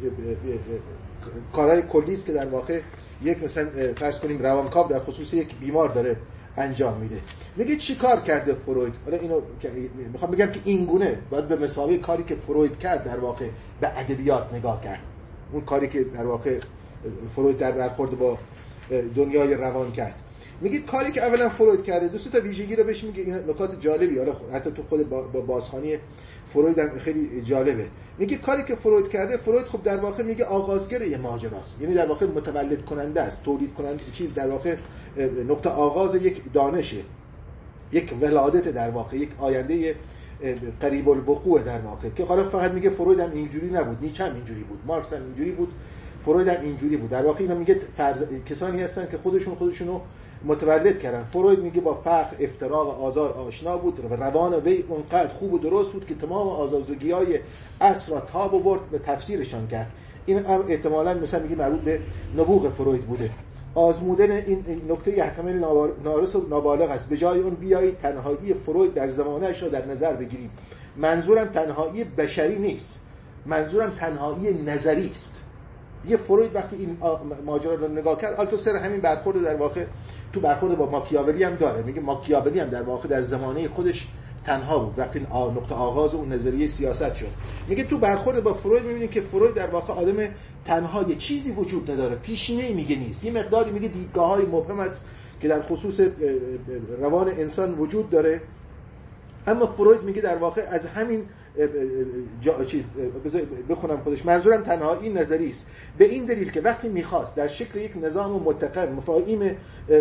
کارهای کلی است که در واقع یک مثلا فرض کنیم روانکاو در خصوص یک بیمار داره انجام میده. میگه چی کار کرده فروید؟ حالا اینو میخوام بگم که این گونه باید به مسابقه کاری که فروید کرد در واقع به ادبیات نگاه کرد. اون کاری که در واقع فروید در برخورد با دنیای روان کرد. میگه کاری که اولا فروید کرده دو سه تا ویژگی رو بهش میگه، این نکات جالبی، حالا حتی تو خود با بازخوانی فروید هم خیلی جالبه. میگه کاری که فروید کرده، فروید خب در واقع میگه آغازگر یه ماجراست، یعنی در واقع متولد کننده است، تولید کننده چیز، در واقع نقطه آغاز یک دانشه، یک ولادت، در واقع یک آینده قریب الوقوع در واقع. که حالا فقط میگه فروید هم اینجوری نبود، نیچه هم اینجوری بود، مارکس هم اینجوری بود، فروید هم اینجوری بود. در واقع اینا میگه فرض... کسانی هستن که خودشون خودشونو متولد کردن. فروید میگه با فقر، افترا و آزار آشنا بود و روان وی اونقدر خوب و درست بود که تمام آزادگی‌های عصر را تاب آورد و تفسیرشان کرد. این احتمالاً مثلا میگه مربوط به نبوغ فروید بوده. آزمودن این نکته احتمال نارس و نابالغ است. به جای اون بیایید تنهایی فروید در زمانه‌اش را در نظر بگیریم. منظورم تنهایی بشری نیست، منظورم تنهایی نظری است. یه فروید وقتی این ماجرا رو نگاه کرد، آلتوسر همین برخورد در واقع تو برخورد با ماکیاولی هم داره. میگه ماکیاولی هم در واقع در زمانه خودش تنها بود وقتی نقطه آغاز اون نظریه سیاست شد. میگه تو برخورد با فروید میبینید که فروید در واقع آدم تنها، چیزی وجود نداره، پیشینه‌ای میگه نیست، یه مقداری میگه دیدگاه‌های مبهم است که در خصوص روان انسان وجود داره. اما فروید میگه در واقع از همین جا چیز بخونم خودش، منظورم تنهایی نظری است، به این دلیل که وقتی میخواست در شکل یک نظام متقن مفاهیم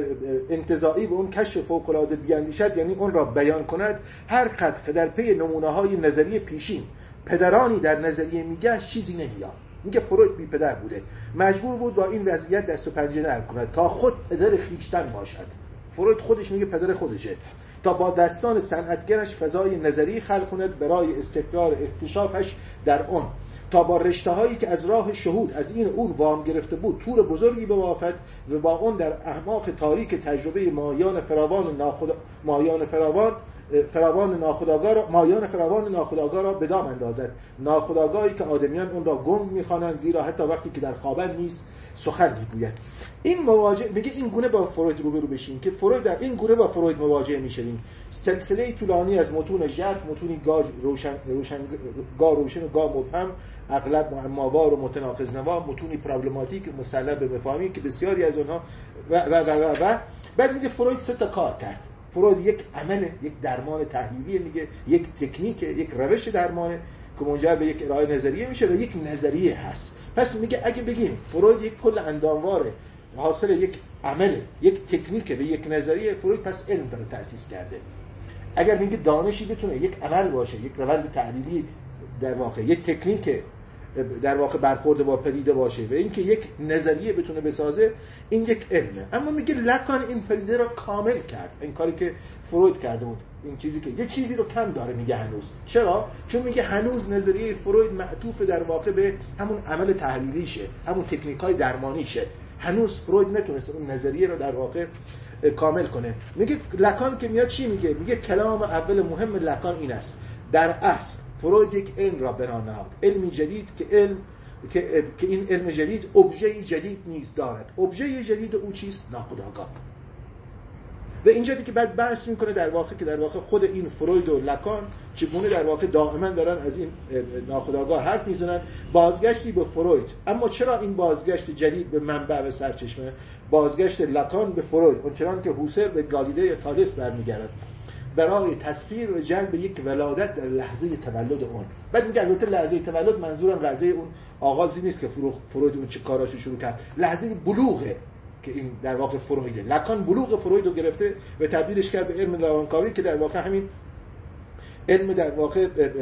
انتزاعی به اون کشف فوق‌العاده بیاندیشد، یعنی اون را بیان کند، هر قدر که در پی نمونه‌های نظری پیشین پدرانی در نظریه میگشت چیزی نمی‌یافت. میگه فروید بی پدر بوده، مجبور بود با این وضعیت دست و پنجه نرم کند تا خود پدر خویشتن باشد. فروید خودش میگه پدر خودشه، تا با دستان صنعتگرش فضای نظری خلق کند برای استقرار اکتشافش در اون، تا با رشته هایی که از راه شهود از این اون وام گرفته بود تور بزرگی ببافد و با اون در اعماق تاریک تجربه مایان فراوان ناخدا مایان فراوان فراوان ناخودآگاه را مایان فراوان ناخودآگاه را به دام اندازد، ناخودآگاهی که آدمیان اون را گنگ می‌خوانند، زیرا حتی وقتی که در خوابند نیز سخن میگوید. این مواجه میگه این گونه با فروید روبرو بشین که فروید در این گونه با فروید مواجه میشیم. سلسله طولانی از متون ژرف، متونی گاه روشن روشن گاه روشن و گاه مبهم، اغلب معماوار و متناقض نوا، متونی پرابلماتیک مسلح به مفاهیمی که بسیاری از اونها و و و و, و. بعد میگه فروید سه تا کار کرد. فروید یک عمل، یک درمان تحلیلی، میگه یک تکنیک، یک روش درمانه که منجر به یک ارائه نظریه میشه و یک نظریه هست. پس میگه اگه بگیم فروید یک کل اندامواره، حاصل یک عمل، یک تکنیک و یک نظریه، فروید پس علم رو تأسیس کرده. اگر میگه دانشی بتونه یک عمل باشه، یک روند تحلیلی در واقع، یک تکنیک در واقع برخورد با پدیده باشه و اینکه یک نظریه بتونه بسازه، این یک علمه. اما میگه لکان این پدیده رو کامل کرد، این کاری که فروید کرده بود، این چیزی که یک چیزی رو کم داره میگه هنوز. چرا؟ چون میگه هنوز نظریه فروید معطوف در واقع به همون عمل تحلیلیشه، همون تکنیک‌های درمانیشه. هنوز فروید نتونست اون نظریه رو در واقع کامل کنه. میگه لکان که میاد چی میگه؟ میگه کلام اول مهم لکان این است: در اصل فروید یک علم را بنا نهاد، علمی جدید که علم که, که این علم جدید ابژه جدید نیز دارد. ابژه جدید او چیست؟ ناخودآگاه. و اینجا دیگه بعد بحث میکنه در واقع که در واقع خود این فروید و لکان چگونه در واقع دائما دارن از این ناخودآگاه حرف میزنن. بازگشتی به فروید، اما چرا این بازگشت جدید به منبع و سرچشمه؟ بازگشت لکان به فروید اونچنان که هوسر به گالیله تالس برمیگردد برای تصویر و جلب یک ولادت در لحظه تولد اون. بعد میگه البته لحظه تولد منظورم لحظه اون آغازی نیست که فروید اون چه کاراشو شروع کرد، لحظه بلوغه که این در واقع فرویده. لکان بلوغ فروید رو گرفته و تبدیلش کرد به علم روانکاوی که در واقع همین علم در واقع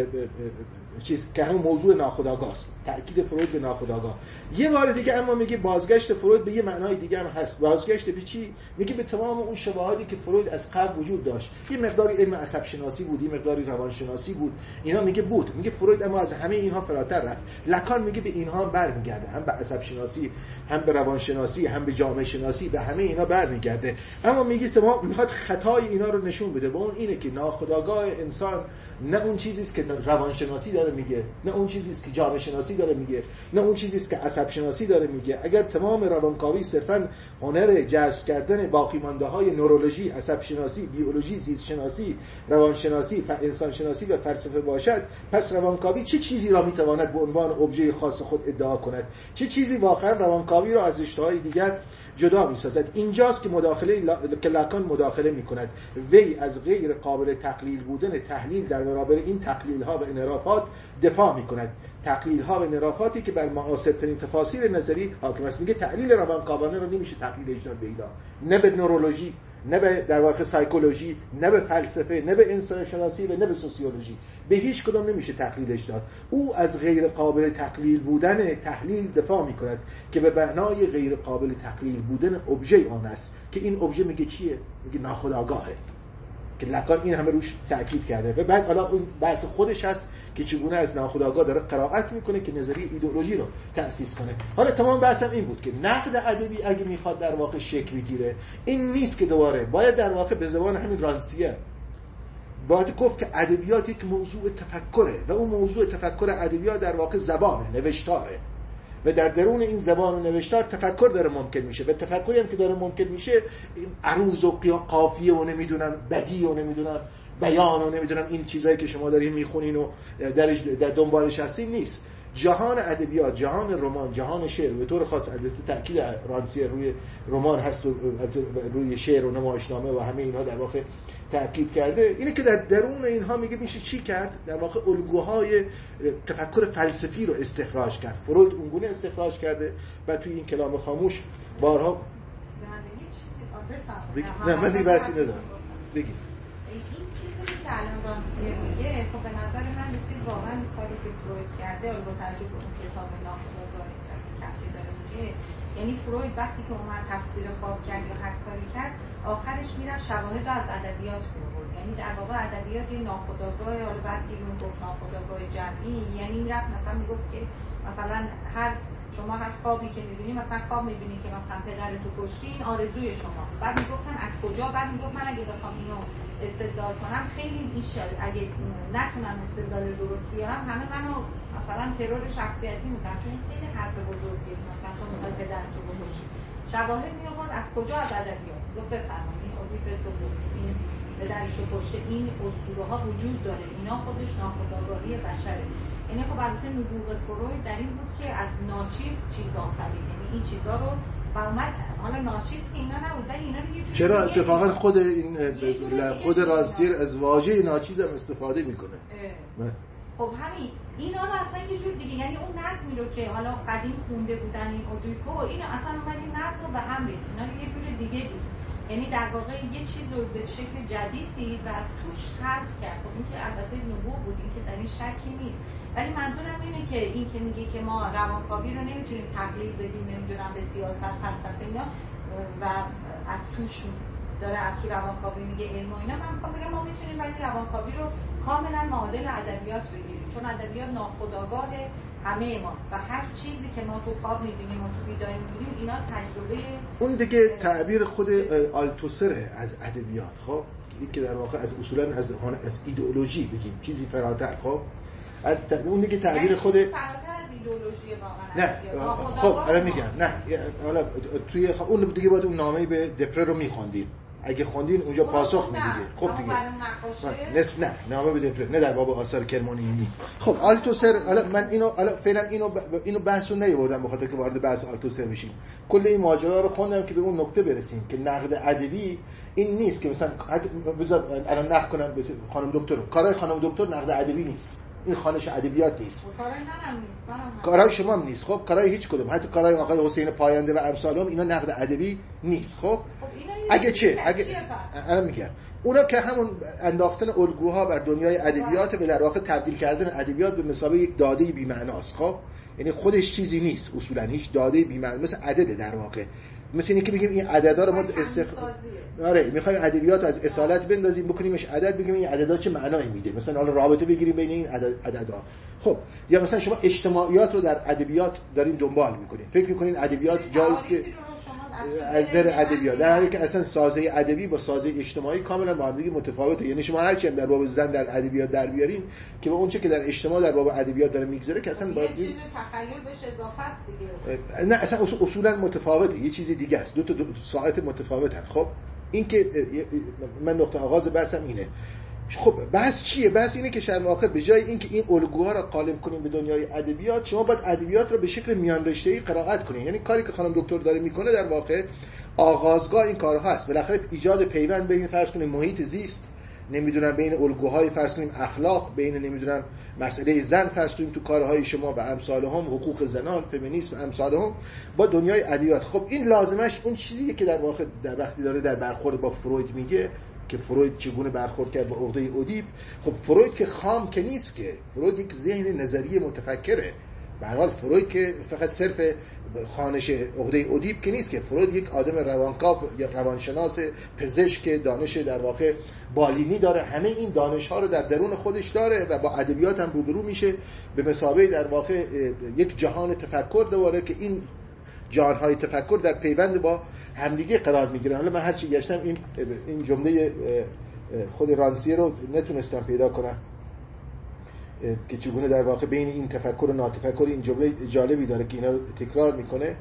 چیز که همون موضوع ناخودآگاه است، تاکید فروید به ناخودآگاه. یه بار دیگه اما میگه بازگشت فروید به یه معنای دیگه هم هست. بازگشت به چی؟ میگه به تمام اون شواهدی که فروید از قبل وجود داشت. یه مقداری علم عصب شناسی بود، یه مقداری روانشناسی بود، اینا میگه بود. میگه فروید اما از همه اینها فراتر رفت. لکان میگه به اینها برمیگرده، هم به عصب شناسی، هم به روانشناسی، هم به جامعه شناسی، به همه اینا برمیگرده. اما میگه تمام میخواد خطای اینا رو نشون بده. با اون اینه که ناخودآگاه انسان نه اون چیزی است که روانشناسی داره میگه، نه اون چیزی است که جامعه شناسی داره میگه، نه اون چیزی است که عصب شناسی داره میگه. اگر تمام روانکاوی صرفاً هنر جذب کردن باقی مانده های نورولوژی، عصب شناسی، بیولوژی، زیست شناسی، روانشناسی، انسان شناسی و فلسفه باشد، پس روانکاوی چه چیزی را میتواند به عنوان ابژه خاص خود ادعا کند؟ چه چیزی واقعا روانکاوی را از رشته‌های دیگر جدا می‌سازد؟ اینجاست که مداخله لا... که لاکان مداخله می‌کند. وی از غیر قابل تقلیل بودن تحلیل در برابر این تقلیل‌ها و انحرافات دفاع می‌کند. تقلیل‌ها و انحرافاتی که بر معاصرترین تفاسیر نظری حاکم است. میگه تحلیل روانکاوانه رو نمیشه تقلیلش داد به اینا، نه به نورولوژی، نه به در واقع سایکولوژی، نه به فلسفه، نه به انسان شناسی و نه به سوسیولوژی. به هیچ کدام نمیشه تقلیلش داد. او از غیر قابل تقلیل بودن تحلیل دفاع میکند که به معنای غیر قابل تقلیل بودن ابژه آن است که این ابژه میگه چیه؟ میگه ناخودآگاهه. که لکان این همه روش تاکید کرده. و بعد حالا اون بحث خودش هست که چگونه از ناخودآگاه داره قرائت میکنه که نظریه ایدئولوژی رو تأسیس کنه. حالا تمام بحثم این بود که نقد ادبی اگه میخواد در واقع شکل بگیره، این نیست که دوباره باید در واقع به زبان همین رانسیه باید گفت که ادبیات یک موضوع تفکره و اون موضوع تفکر ادبیات در واقع زبانه، نوشتاره و در درون این زبان و نوشتار تفکر داره ممکن میشه. و تفکری هم که داره ممکن میشه این عروض و قافیه و نمیدونم بدی و نمیدونم بیان و نمیدونم این چیزایی که شما دارین میخونین و در در دنبالش هستین نیست. جهان ادبیات، جهان رمان، جهان شعر، به طور خاص البته تاکید رانسیه روی رمان هست و روی شعر و نمایشنامه و همه اینها در واقع تاکید کرده، اینه که در درون اینها میگه میشه چی کرد؟ در واقع الگوهای تفکر فلسفی رو استخراج کرد. فروید اونگونه استخراج کرده و توی این کلام خاموش بارها نه من دیگه بحثی ندارم. بگی این چیزی که الان رانسیه میگه خب به نظر من رسید واقعا کاری که فروید کرده با توجه به اون کتاب ناخودآگاه استاتیک که داره میگه، یعنی فروید وقتی که اومد تفسیر خواب کرد یا هر کاری کرد آخرش میرفت شواهد رو از ادبیات می‌آورد. یعنی در واقع ادبیات یه ناخودآگاه، حالا بعد که اون گفت ناخودآگاه جمعی، یعنی میرفت مثلا میگفت که مثلا هر شما هر خوابی که می‌بینی، مثلا خواب می‌بینی که مثلا پدرتو کشتی، این آرزوی شماست. بعد میگفتن از کجا؟ بعد میگفت من اگه بخوام اینو استدلال کنم خیلی میشه، اگه نتونم استدلال درست بیارم همه منو مثلا ترور شخصیتی میکنن، چون این خیلی حرف بزرگیه. مثلا تو میخوای پدرتو بکشی، شواهد میآورد از کجا؟ از ادبیات. گفت بفرمایید اودیپس و این پدرشو کشته، این اسطوره ها وجود داره، اینا خودش ناخودآگاهی بشره. یعنی خب البته نبوغ فروید در این بود که از ناچیز چیز آفرید، یعنی این چیزا رو و اومد، حالا ناچیز که اینا نبود ولی اینا رو یه جوری چرا اتفاقا خود این خود رانسیر از واژه ناچیز هم استفاده میکنه. خب همین اینا رو اصلا یه جور دیگه، یعنی اون نظمی رو که حالا قدیم خونده بودن این اودیکو، اینا اصلا اومد این نظم رو به هم ریخت، اینا رو یه جور دیگه دید، یعنی در واقع یه چیز رو به شکل جدید دید و از توش خلق کرد. خب این که البته نبوغ بود، این که در این شکی نیست، ولی منظورم اینه که این که میگه که ما روانکاوی رو نمیتونیم تقلیل بدیم نمیدونم به سیاست، فلسفه اینا و از توش داره از تو روانکاوی میگه علم و اینا، من میخوام بگم ما میتونیم ولی روانکاوی رو کاملا معادل ادبیات بگیریم، چون ادبیات ناخودآگاه همه ماست و هر چیزی که ما تو خواب میبینیم و تو بیداری میبینیم اینا تجربه اون دیگه تعبیر خود آلتوسره از ادبیات. خب این که در واقع از اصولا از از ایدئولوژی بگیم چیزی فراتر، خب از اون دیگه تعبیر خود فراتر از ایدئولوژی واقعا. نه خب الان میگم نه حالا توی خب اون دیگه باید اون نامه به دپره رو میخوندین، اگه خوندین اونجا پاسخ میدید. خب دیگه نصف نه نامه به دپره نه در باب آثار کرمانیونی. خب آلتوسر، حالا من اینو حالا فعلا اینو ب... اینو بحث رو نیاوردم به خاطر که وارد بحث آلتوسر بشیم. کل این ماجرا رو خوندم که به اون نکته برسیم که نقد ادبی این نیست که مثلا بذار الان نقد کنم به خانم دکتر، کارهای خانم دکتر نقد ادبی نیست، این خوانش ادبیات نیست، کارهای منم نیست، منم کارهای شما هم نیست. خب کارهای هیچ کدوم، حتی کارهای آقای حسین پاینده و امثالهم اینا نقد ادبی نیست. خب اگه چه اگه الان میگم اونا که همون انداختن الگوها بر دنیای ادبیات و در واقع تبدیل کردن ادبیات به مثابه یک داده بی معناست. خب یعنی خودش چیزی نیست اصولا، هیچ داده بی معنی، مثل عدده در واقع، مثل اینکه بگیم این عددا رو ما استخ... آره میخوایم ادبیات از اصالت بندازیم بکنیمش عدد، بگیم این عددا چه معنایی میده، مثلا حالا رابطه بگیریم بین این عددا. خب یا مثلا شما اجتماعیات رو در ادبیات دارین دنبال میکنین، فکر میکنین ادبیات جایست که از در ادبیات، در حالی که اصلا سازه ادبی با سازه اجتماعی کاملا با هم دیگه متفاوته. یعنی شما هر چی در باب زن در ادبیات در بیارین که با اون چه که در اجتماع در باب ادبیات داره میگذره که اصلا باید یه چیز تخیل بهش اضافه است دیگه. نه اصلا اصولا متفاوته، یه چیز دیگه است، دو تا دو ساعت متفاوتن. خب این که من نقطه آغاز بحثم اینه. خب بحث چیه؟ بحث اینه که در واقع به جای اینکه این الگوها را قالب کنیم به دنیای ادبیات، شما باید ادبیات را به شکل میان رشته‌ای قرائت کنین. یعنی کاری که خانم دکتر داره میکنه در واقع آغازگاه این کارها هست. بالاخره ایجاد پیوند بین فرض کنیم محیط زیست، نمیدونم بین الگوهای فرض کنیم اخلاق، بین نمیدونم مسئله زن فرض کنیم تو کارهای شما و امثالهم، حقوق زنان، فمینیسم و امثالهم با دنیای ادبیات. خب این لازمش اون چیزیه که در واقع در وقتی داره در برخورد با فروید میگه که فروید چگونه برخورد کرد با عقده اودیپ. خب فروید که خام که نیست، که فروید یک ذهن نظری متفکره. به هر حال فروید که فقط صرف خانش عقده اودیپ که نیست که فروید یک آدم روانکاو یا روانشناس پزشک دانش در واقع بالینی داره، همه این دانش ها رو در درون خودش داره و با ادبیات هم روبرو میشه به مثابه در واقع یک جهان تفکر داره که این جهان‌های تفکر در پیوند با همدیگه قرار میگیرن. حالا من هر چی گشتم این این جمله خود رانسیه رو نتونستم پیدا کنم که چگونه در واقع بین این تفکر و ناتفکر این جمله جالبی داره که اینا رو تکرار میکنه.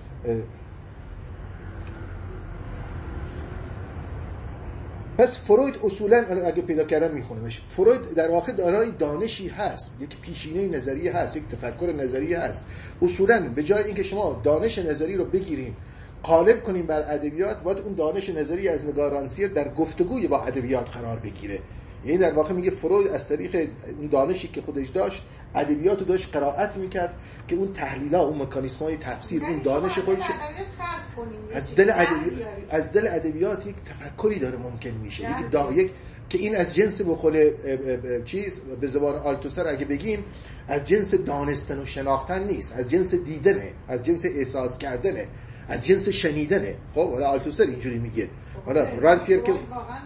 پس فروید اصولا اگه پیدا کردم میخونمش، فروید در واقع دارای دانشی هست، یک پیشینه نظریه هست، یک تفکر نظریه هست. اصولا به جای اینکه شما دانش نظری رو بگیریم غالب کنیم بر ادبیات، باید اون دانش نظری از نگاه رانسیر در گفتگوی با ادبیات قرار بگیره. یعنی در واقع میگه فروید از طریق اون دانشی که خودش داشت ادبیات رو داشت قرائت میکرد که اون تحلیل‌ها، اون مکانیزم‌های تفسیر، اون دانش خودش از دل ادبیات از دل ادبیات یک تفکری داره ممکن میشه، یک دا یک که این از جنس به قول چیز به زبان آلتوسر اگه بگیم از جنس دانستن و شناختن نیست، از جنس دیدنه، از جنس احساس کردنه، از جنس شنیدنه. خب حالا آلتوسر اینجوری میگه، حالا رانسیر که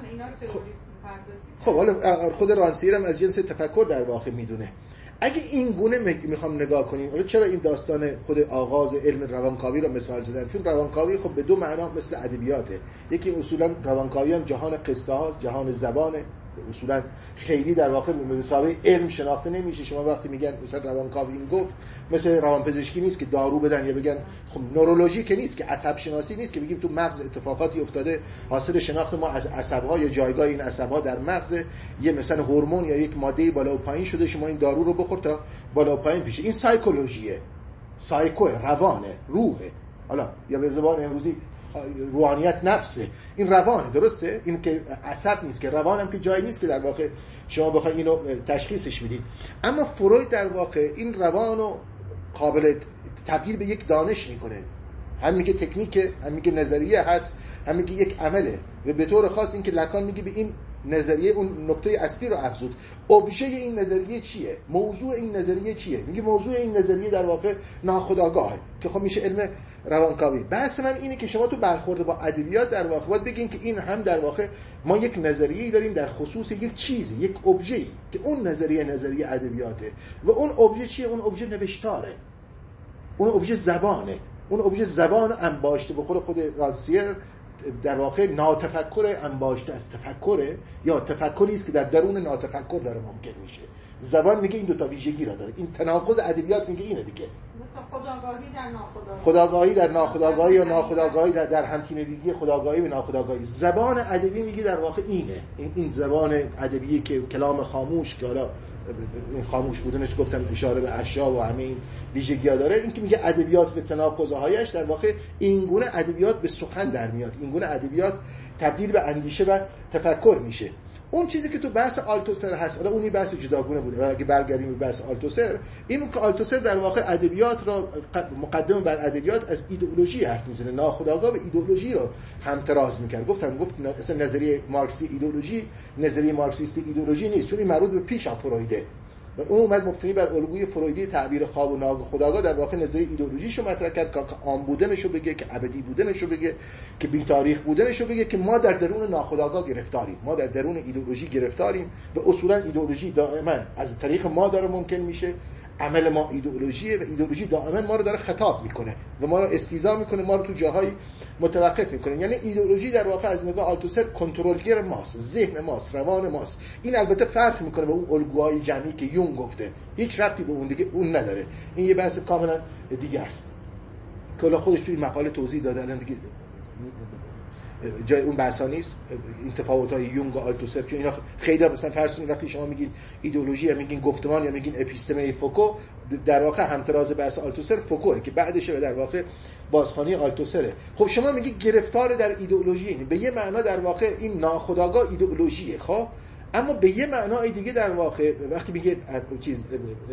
خب حالا خود رانسیر هم از جنس تفکر در واقع میدونه. اگه این گونه میخوام نگاه کنیم، حالا چرا این داستان خود آغاز علم روانکاوی رو مثال زدم؟ چون روانکاوی خب به دو معنا مثل ادبیاته. یکی اصولا روانکاوی هم جهان قصه ها، جهان زبانه، اصولا خیلی در واقع به مسابقه علم شناخته نمیشه. شما وقتی میگن مثلا روانکاوی این گفت، مثل روانپزشکی نیست که دارو بدن یا بگن خب نورولوژی که نیست که عصب شناسی نیست که بگیم تو مغز اتفاقاتی افتاده حاصل شناخت ما از عصب‌ها یا جایگاه این عصب‌ها در مغز، یه مثلا هورمون یا یک ماده بالا و پایین شده، شما این دارو رو بخور تا بالا و پایین بشه. این سایکولوژیه، سایکو روانه، روحه، حالا یا به زبان امروزی روحانیت نفسه، این روانه، درسته؟ این که عصب نیست که روان هم که جایی نیست که در واقع شما بخواید اینو تشخیصش بدید. اما فروید در واقع این روانو قابل تبدیل به یک دانش میکنه، هم میگه تکنیک، هم میگه نظریه هست، هم میگه یک عمله، و به طور خاص این که لکان میگه به این نظریه اون نکته اصلی رو افزود. ابژه این نظریه چیه؟ موضوع این نظریه چیه؟ میگه موضوع این نظریه در واقع ناخودآگاهه که خب میشه علم روانکاوی. بحث من اینه که شما تو برخورد با ادبیات در واقع باید بگین که این هم در واقع ما یک نظریه‌ای داریم در خصوص یک چیزی، یک ابژه‌ای که اون نظریه نظریه ادبیاته، و اون ابژه چیه؟ اون ابژه نوشتاره، اون ابژه زبانه، اون ابژه زبان انباشته. به قول خود رانسیر در واقع ناتفکر انباشته از تفکره، یا تفکری است که در درون ناتفکر داره ممکن میشه. زبان میگه این دو تا ویژگی را داره. این تناقض ادبیات میگه اینه دیگه، مثلا خودآگاهی در ناخودآگاهی، خودآگاهی در ناخودآگاهی یا ناخودآگاهی در, در همتینگی خودآگاهی و ناخودآگاهی. زبان ادبی میگه در واقع اینه، این, این زبان ادبی که کلام خاموش، که حالا این خاموش بودنش گفتم اشاره به اشیا و همه این ویژگی‌ها داره. این که میگه ادبیات و تناقض‌هایش در واقع این گونه ادبیات به سخن در میاد، این گونه ادبیات تبدیل به اندیشه و تفکر میشه. اون چیزی که تو بحث آلتوسر هست، حالا اونی بحث جداگونه بوده، اگه برگردیم به بحث آلتوسر، اینو که آلتوسر در واقع ادبیات را مقدم بر ادبیات از ایدئولوژی حرف میزنه، ناخودآگاه به ایدئولوژی رو همتراز میکرد. گفتم گفت مثلا نظریه مارکسی ایدئولوژی، نظریه مارکسیست ایدئولوژی نیست، چون این مربوط به پیش از فرویده و اون اومد مبتنی بر الگوی فرویدی تعبیر خواب و ناخودآگاه در واقع نظریه ایدئولوژیشو مطرح کرد که عام بودنشو بگه، که ابدی بودنشو بگه، که بی تاریخ بودنشو بگه، که ما در درون ناخودآگاه گرفتاریم، ما در درون ایدئولوژی گرفتاریم و اصولا ایدئولوژی دائما از طریق ما داره ممکن میشه. عمل ما ایدئولوژیه و ایدئولوژی دائما ما رو داره خطاب میکنه و ما رو استیضاح میکنه، ما رو تو جاهای متوقف میکنه. یعنی ایدئولوژی در واقع از نگاه آلتوسر کنترلگر ماست، ذهن ماست، روان ماست. این البته فرق میکنه با اون الگوهای جمعی که یونگ گفته، هیچ ربطی به اون دیگه اون نداره. این یه بحث کاملا دیگه است که حالا خودش تو این مقاله توضیح داده، الان دیگه جای اون بحثا نیست. این تفاوت‌های یونگ و آلتوسر که اینا خیلی مثلا فرض کنید وقتی شما میگین ایدئولوژی یا میگین گفتمان یا میگین اپیستمه فوکو، در واقع همتراز بحث آلتوسر فوکوه که بعدشه در واقع بازخوانی آلتوسره. خب شما میگی گرفتار در ایدئولوژی، به یه معنا در واقع این ناخودآگاه ایدئولوژیه، خب اما به یه معنای دیگه در واقع وقتی میگه چیز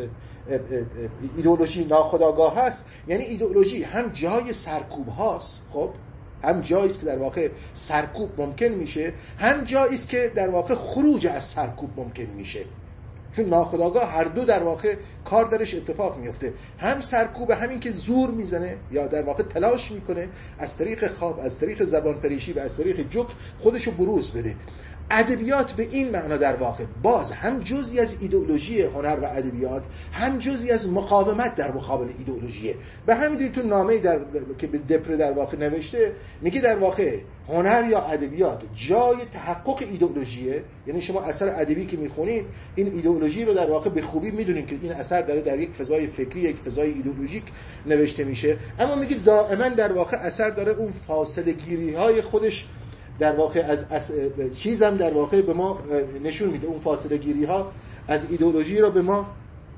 ایدئولوژی ناخودآگاه هست، یعنی ایدئولوژی هم جای سرکوب هاست، خب هم جایی است که در واقع سرکوب ممکن میشه، هم جایی است که در واقع خروج از سرکوب ممکن میشه. چون ناخودآگاه هر دو در واقع کار درش اتفاق میفته، هم سرکوب، همین که زور میزنه یا در واقع تلاش میکنه از طریق خواب، از طریق زبان پریشی و از طریق جوک خودشو بروز بده. ادبیات به این معنا در واقع باز هم جزئی از ایدئولوژی هنر و ادبیات، هم جزئی از مقاومت در مقابل ایدئولوژیه. به همین دلیل تو نامه‌ای در که به دپره در واقع نوشته میگه در واقع هنر یا ادبیات جای تحقق ایدئولوژیه، یعنی شما اثر ادبی که میخونید این ایدئولوژی رو در واقع به خوبی میدونید که این اثر داره در یک فضای فکری، یک فضای ایدئولوژیک نوشته میشه، اما میگه دائما در واقع اثر داره اون فاصله گیری های خودش در واقع از, از چیزم در واقع به ما نشون میده، اون فاصله گیری ها از ایدئولوژی رو به ما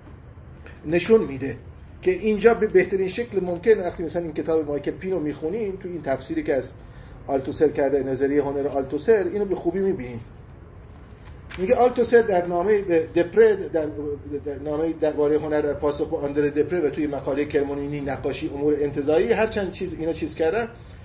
نشون میده که اینجا به بهترین شکل ممکن وقتی مثلا این کتاب مایکل پینو میخونیم تو این تفسیری که از آلتوسر کرده، نظریه هنر آلتوسر، اینو به خوبی میبینیم. میگه آلتوسر در نامه به دپره در, در نامه درباره هنر در پاسخ به آندره دپره و توی مقاله کرمونینی نقاشی امور انتزاعی هر چند چیز اینا چیز کردن،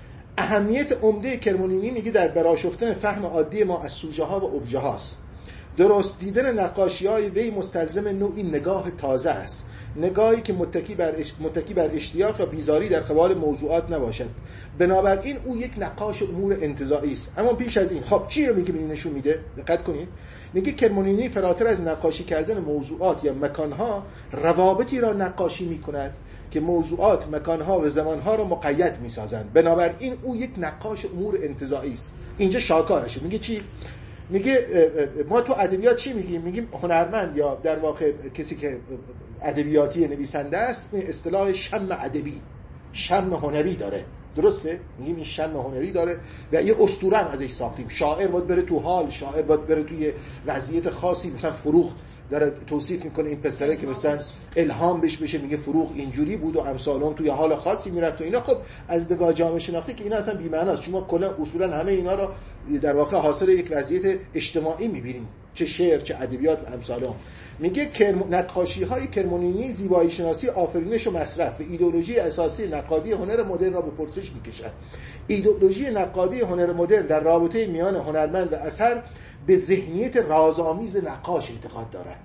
اهمیت عمده کرمونینی میگه در برآشفتن فهم عادی ما از سوژه ها و ابژه هاست. درست دیدن نقاشی های وی مستلزم نوعی نگاه تازه است، نگاهی که متکی بر اش... متکی بر اشتیاق و بیزاری در قبال موضوعات نباشد. بنابراین او یک نقاش امور انتزاعی است. اما پیش از این خب چی رو میگه این نشون میده؟ دقت کنید. میگه کرمونینی فراتر از نقاشی کردن موضوعات یا مکانها روابطی را نقاشی میکند که موضوعات، مکانها و زمانها را مقید میسازند. بنابراین او یک نقاش امور انتزاعی است. اینجا شاکارشه. میگه چی؟ میگه ما تو ادبیات چی میگیم؟ میگیم هنرمند یا در واقع کسی که ادبیاتی نویسنده است این اصطلاح شم ادبی، شم هنری داره. درسته؟ میگیم این شم هنری داره و یه اسطوره هم ازش ساختیم. شاعر باید بره تو حال، شاعر باید بره توی وضعیت خاصی. مثلا فروغ داره توصیف میکنه این پسره که مثلا الهام بهش بشه، میگه فروغ اینجوری بود و امثالون توی حال خاصی میرفت و اینا. خب از نگاه جامعه شناختی که اینا اصلا بی‌معناست، چون ما کلا اصولا همه اینا رو در واقع حاصل یک وضعیت اجتماعی میبینیم، چه شعر چه ادبیات و امثالون. میگه کرم... نقاشی های کرمونینی زیبایی شناسی، آفرینش و مصرف و ایدئولوژی اساسی نقادی هنر مدرن را به پرسش میکشد. ایدئولوژی نقادی هنر مدرن در رابطه میان هنرمند و اثر به ذهنیت رازآمیز نقاش اعتقاد دارد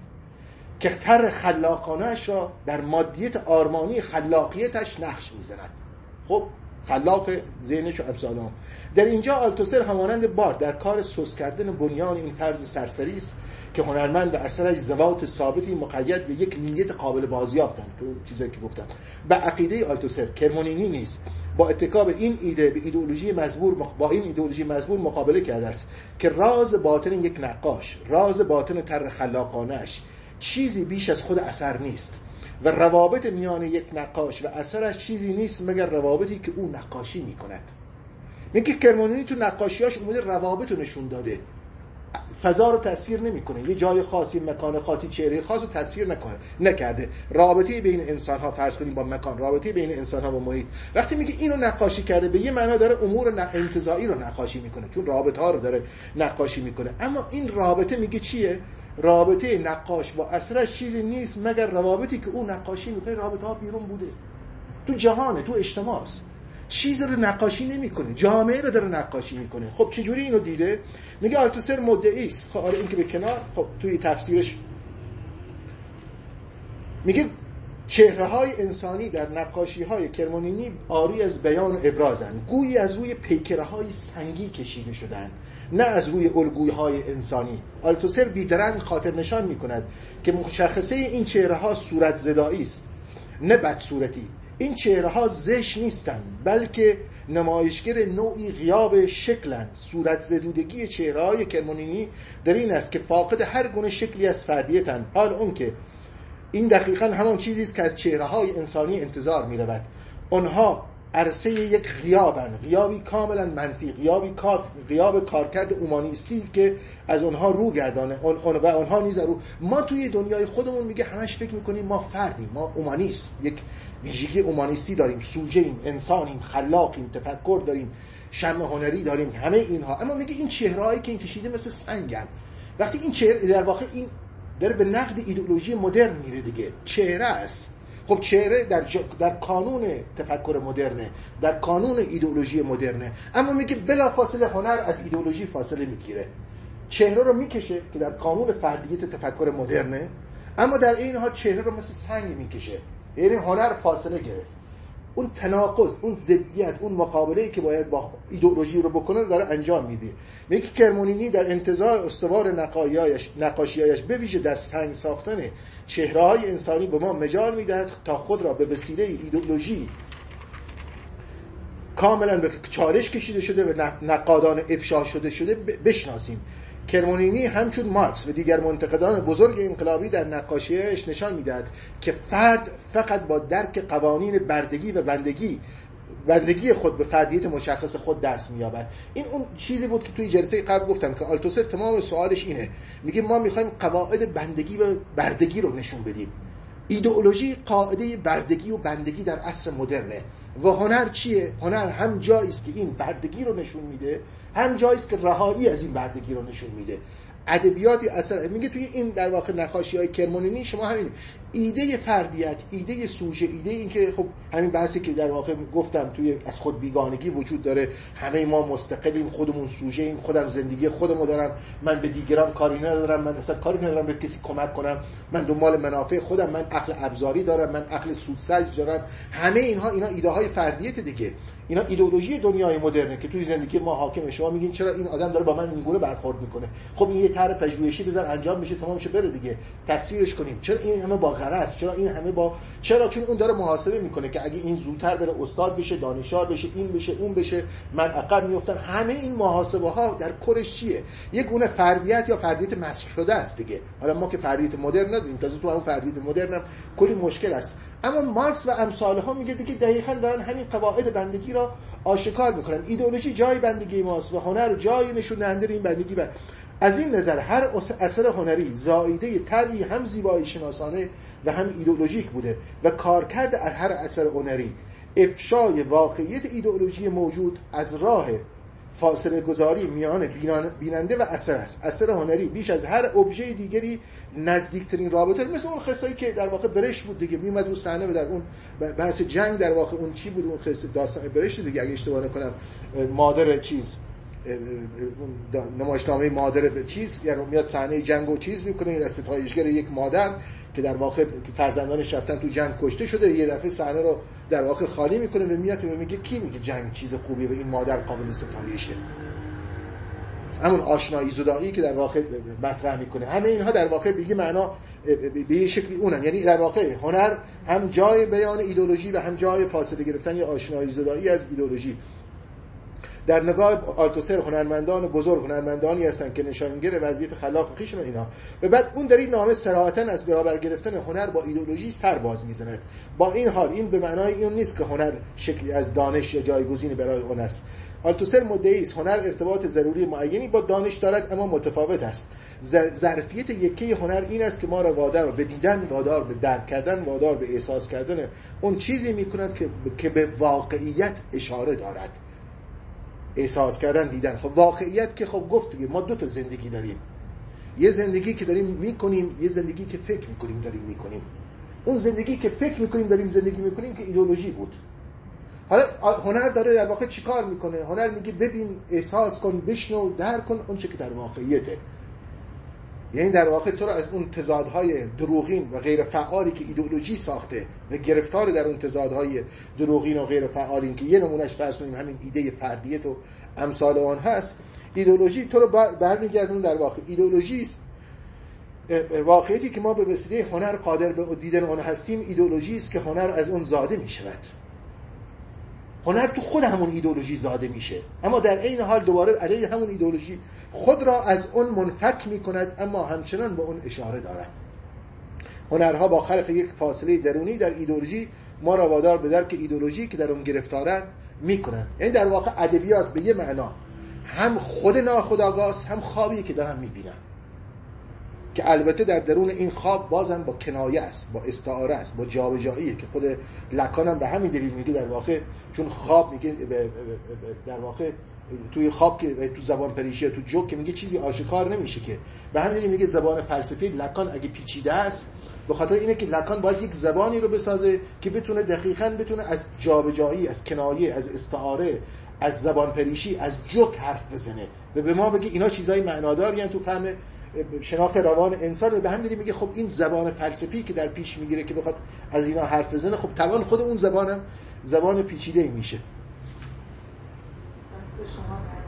که طرح خلاقانه‌اش را در مادیت آرمانی خلاقیتش نقش می‌زند. خب خلاق ذهنش و امثالام. در اینجا آلتوسر همانند بارت در کار سوس کردن بنیان این فرض سرسری است که هنرمند و اثرش ذوات ثابتی مقید به یک نیت قابل بازیافتن. تو چیزایی که گفتم به عقیده آلتوسر کرمونینی نیست با اتکا به این ایده به ایدئولوژی مزبور با این ایدئولوژی مزبور مقابله کرده است که راز باطن یک نقاش، راز باطن طرح خلاقانه‌اش چیزی بیش از خود اثر نیست و روابط میان یک نقاش و اثرش چیزی نیست مگر روابطی که او نقاشی میکند. میگه کرمونینی تو نقاشیاش اومده روابط رو نشون داده، فضا رو تصویر نمیکنه، یه جای خاصی، مکان خاصی، چهره خاص رو تصویر نکنه نکرده. رابطه بین انسان ها فرض کنیم با مکان، رابطه بین انسان ها با محیط. وقتی میگه اینو نقاشی کرده به یه معنا داره امور انتزاعی رو نقاشی میکنه، چون رابطه ها رو داره نقاشی میکنه. اما این رابطه میگه چیه؟ رابطه نقاش با اثرش چیزی نیست مگر روابطی که او نقاشی میکنه. رابطه ها بیرون بوده، تو جهانه، تو اجتماع است، چیز رو نقاشی نمیکنه، جامعه رو داره نقاشی میکنه. خب چجوری اینو دیده؟ میگه آلتوسر مدعی است. خب آره این که به کنار، خب توی تفسیرش میگه چهره های انسانی در نقاشی های کرمونینی آری از بیان و ابرازن، گویی از روی پیکره های سنگی کشیده شدن، نه از روی الگوی های انسانی. آلتوسر بیدرنگ خاطر نشان میکند که مشخصه این چهره ها صورت زدایی است، نه بد صورتی. این چهره ها زشت نیستند بلکه نمایشگر نوعی غیاب شکلند. صورت زدودگی چهره های کرمونینی در این است که فاقد هر گونه شکلی از فردیتند، حال اون که این دقیقاً همان چیزی است که از چهره های انسانی انتظار می رود. آنها عرصه یک غیابند، غیابی کاملا منفی، غیابی کار، غیاب کارکرد اومانیستی که از آنها رو گردانه اون اون و آنها نیز رو. ما توی دنیای خودمون میگه همش فکر میکنیم ما فردیم، ما اومانیست، یک ویژگی اومانیستی داریم، سوژه‌ایم، انسانیم، خلاقیم، تفکر داریم، شم هنری داریم، همه اینها. اما میگه این چهرهایی که این کشیده مثل سنگن. وقتی این چهره در واقع این داره به نقد ایدئولوژی مدرن میره دیگه، چهره است. خب چهره در, ج... در کانون تفکر مدرنه، در کانون ایدئولوژی مدرنه. اما میگه بلا فاصله هنر از ایدئولوژی فاصله میگیره. چهره رو میکشه که در قانون فردیت تفکر مدرنه، اما در این حال چهره رو مثل سنگ میکشه. یعنی هنر فاصله گرفت. اون تناقض، اون ضدیت، اون مقابله‌ای که باید با ایدئولوژی رو بکنه داره انجام میده. میگه کرمانینی در انتزاع استوار نقایی‌هایش نقاشی‌هایش به ویژه در سنگ ساختن چهره‌های انسانی به ما مجال میدهد تا خود را به وسیله ایدئولوژی کاملا به چالش کشیده شده و نقادان افشا شده شده بشناسیم. کرمانینی همچون مارکس و دیگر منتقدان بزرگ انقلابی در نقاشی‌هایش نشان می‌دهد که فرد فقط با درک قوانین بردگی و بندگی بندگی خود به فردیت مشخص خود دست می‌یابد. این اون چیزی بود که توی جلسه قبل گفتم که آلتوسر تمام سوالش اینه، میگه ما می‌خوایم قواعد بندگی و بردگی رو نشون بدیم. ایدئولوژی قاعده بردگی و بندگی در عصر مدرنه و هنر چیه؟ هنر هم جایی است که این بردگی رو نشون میده، هم جایی است که رهایی از این بردگی رو نشون میده. ادبیاتی اثر میگه توی این در واقع نقاشی‌های کرمانینی شما همین ایده فردیت، ایده سوژه، ایده این که خب همین بحثی که در واقع گفتم توی از خود بیگانگی وجود داره، همه ما مستقلیم، خودمون سوژه ایم، خودم زندگی خودمو دارم، من به دیگران کاری ندارم، من اصلا کاری ندارم به کسی کمک کنم، من دنبال منافع خودم، من عقل ابزاری دارم، من عقل سودسنج دارم. همه اینها اینا ایده های فردیت دیگه، اینا ایدئولوژی دنیای مدرنه که توی زندگی ما حاکمه. شما میگین چرا این آدم داره با من اینگونه برخورد میکنه؟ خب این یه طرح پژوهشی بذار انجام میشه، تمام میشه، بره دیگه، تصویرش کنیم. چرا این همه با غرض؟ چرا این همه با چرا؟ چون اون داره محاسبه میکنه که اگه این زودتر بره استاد بشه، دانشیار بشه، این بشه، اون بشه، من عقب میافتم. همه این محاسبه ها در کورش چیه؟ یک گونه فردیت یا فردیت مسخ شده است دیگه. حالا ما که فردیت مدرن نداریم، تازه تو اون فردیت مدرن هم کلی مشکل است. اما مارکس و امثال ها میگه دیگه دقیقاً دارن همین قواعد بندگی را آشکار میکنن. ایدئولوژی جای بندگی ماست و هنر جای نشون دهنده این بندگی. و از این نظر هر اثر هنری زائیده طرحی هم زیبایی شناسانه و هم ایدئولوژیک بوده و کارکرد هر اثر هنری افشای واقعیت ایدئولوژی موجود از راه فاصله گذاری میان بیننده و اثر است. اثر هنری بیش از هر ابژه دیگری نزدیکترین رابطه، مثل اون قصه‌ای که در واقع برشت بود دیگه، میومد رو صحنه و در اون بحث جنگ در واقع اون چی بود، اون قصه داستان برشت دیگه اگه اشتباه نکنم، مادر چیز اون نمایشنامه مادر چیز، یعنی میاد صحنه جنگ و چیز میکنه از ستایشگر یک مادر که در واقع فرزندانش رفتن تو جنگ کشته شده، یه دفعه صحنه رو در واقع خالی میکنه و میاد و میگه کی میگه جنگ چیز خوبیه و این مادر قابل ستایشه. همون آشنایی زدایی که در واقع مطرح میکنه، همه اینها در واقع به یه معنا به یه شکلی اونن. یعنی در واقع هنر هم جای بیان ایدئولوژی و هم جای فاصله گرفتن یا آشنایی زدایی از ایدئولوژی. در نگاه آلتوسر هنرمندان بزرگ هنرمندانی هستند که نشانگر وضعیت خلاق خویشون اینا. و بعد اون در این نامه صراحتاً از برابر گرفتن هنر با ایدئولوژی سر باز میزند. با این حال این به معنای این نیست که هنر شکلی از دانش یا جایگزینی برای اون است. آلتوسر مدعی است هنر ارتباط ضروری معینی با دانش دارد اما متفاوت است. ظرفیت یکی هنر این است که ما را وادار به دیدن، وادار به درک کردن، وادار به احساس کردن اون چیزی میکند که که به واقعیت اشاره دارد. احساس کردن، دیدن. خب واقعیت که خب گفت دیگه ما دو تا زندگی داریم، یه زندگی که داریم میکنیم، یه زندگی که فکر میکنیم داریم میکنیم. اون زندگی که فکر میکنیم داریم زندگی میکنیم که ایدئولوژی بود. حالا هنر داره در واقع چیکار میکنه؟ هنر میگه ببین، احساس کن، بشنو، درک کن اون چه که در واقعیته. یعنی در واقع تو رو از اون تضادهای دروغین و غیر فعالی که ایدئولوژی ساخته و گرفتار در اون تضادهای دروغین و غیر فعالین که یه نمونهش فرض کنیم همین ایده فردیت و امثال آن هست، ایدئولوژی تو رو برمیگردونه در واقع. ایدئولوژی است واقعیتی که ما به وسیله هنر قادر به دیدن آن هستیم. ایدئولوژی است که هنر از اون زاده میشود. هنر تو خود همون ایدئولوژی زاده میشه، اما در عین حال دوباره علیه همون ایدئولوژی خود را از اون منفک میکند، اما همچنان به اون اشاره دارد. هنرها با خلق یک فاصله درونی در ایدئولوژی ما را وادار به درک ایدئولوژی که در اون گرفتارن میکنن. یعنی در واقع ادبیات به یه معنا هم خود ناخودآگاه، هم خوابی که دارن میبینن، که البته در درون این خواب بازم با کنایه است، با استعاره است، با جابجاییه که خود لکان هم به همین دلیل میگه در واقع، چون خواب میگه در واقع توی خواب که تو زبان پریشی تو جوک که میگه چیزی آشکار نمیشه، که به همین دلیل میگه زبان فلسفی لکان اگه پیچیده است، به خاطر اینه که لکان باید یک زبانی رو بسازه که بتونه دقیقاً بتونه از جابجایی، از کنایه، از استعاره، از زبان پریشی، از جوک حرف بزنه و به ما بگه اینا چیزای معناداری هستن تو فهم شناخت روان انسان. به همین میگه خب این زبان فلسفی که در پیش میگیره که بخواد از اینا حرف بزنه، خب طبعا خود اون زبانم زبان پیچیده میشه. شما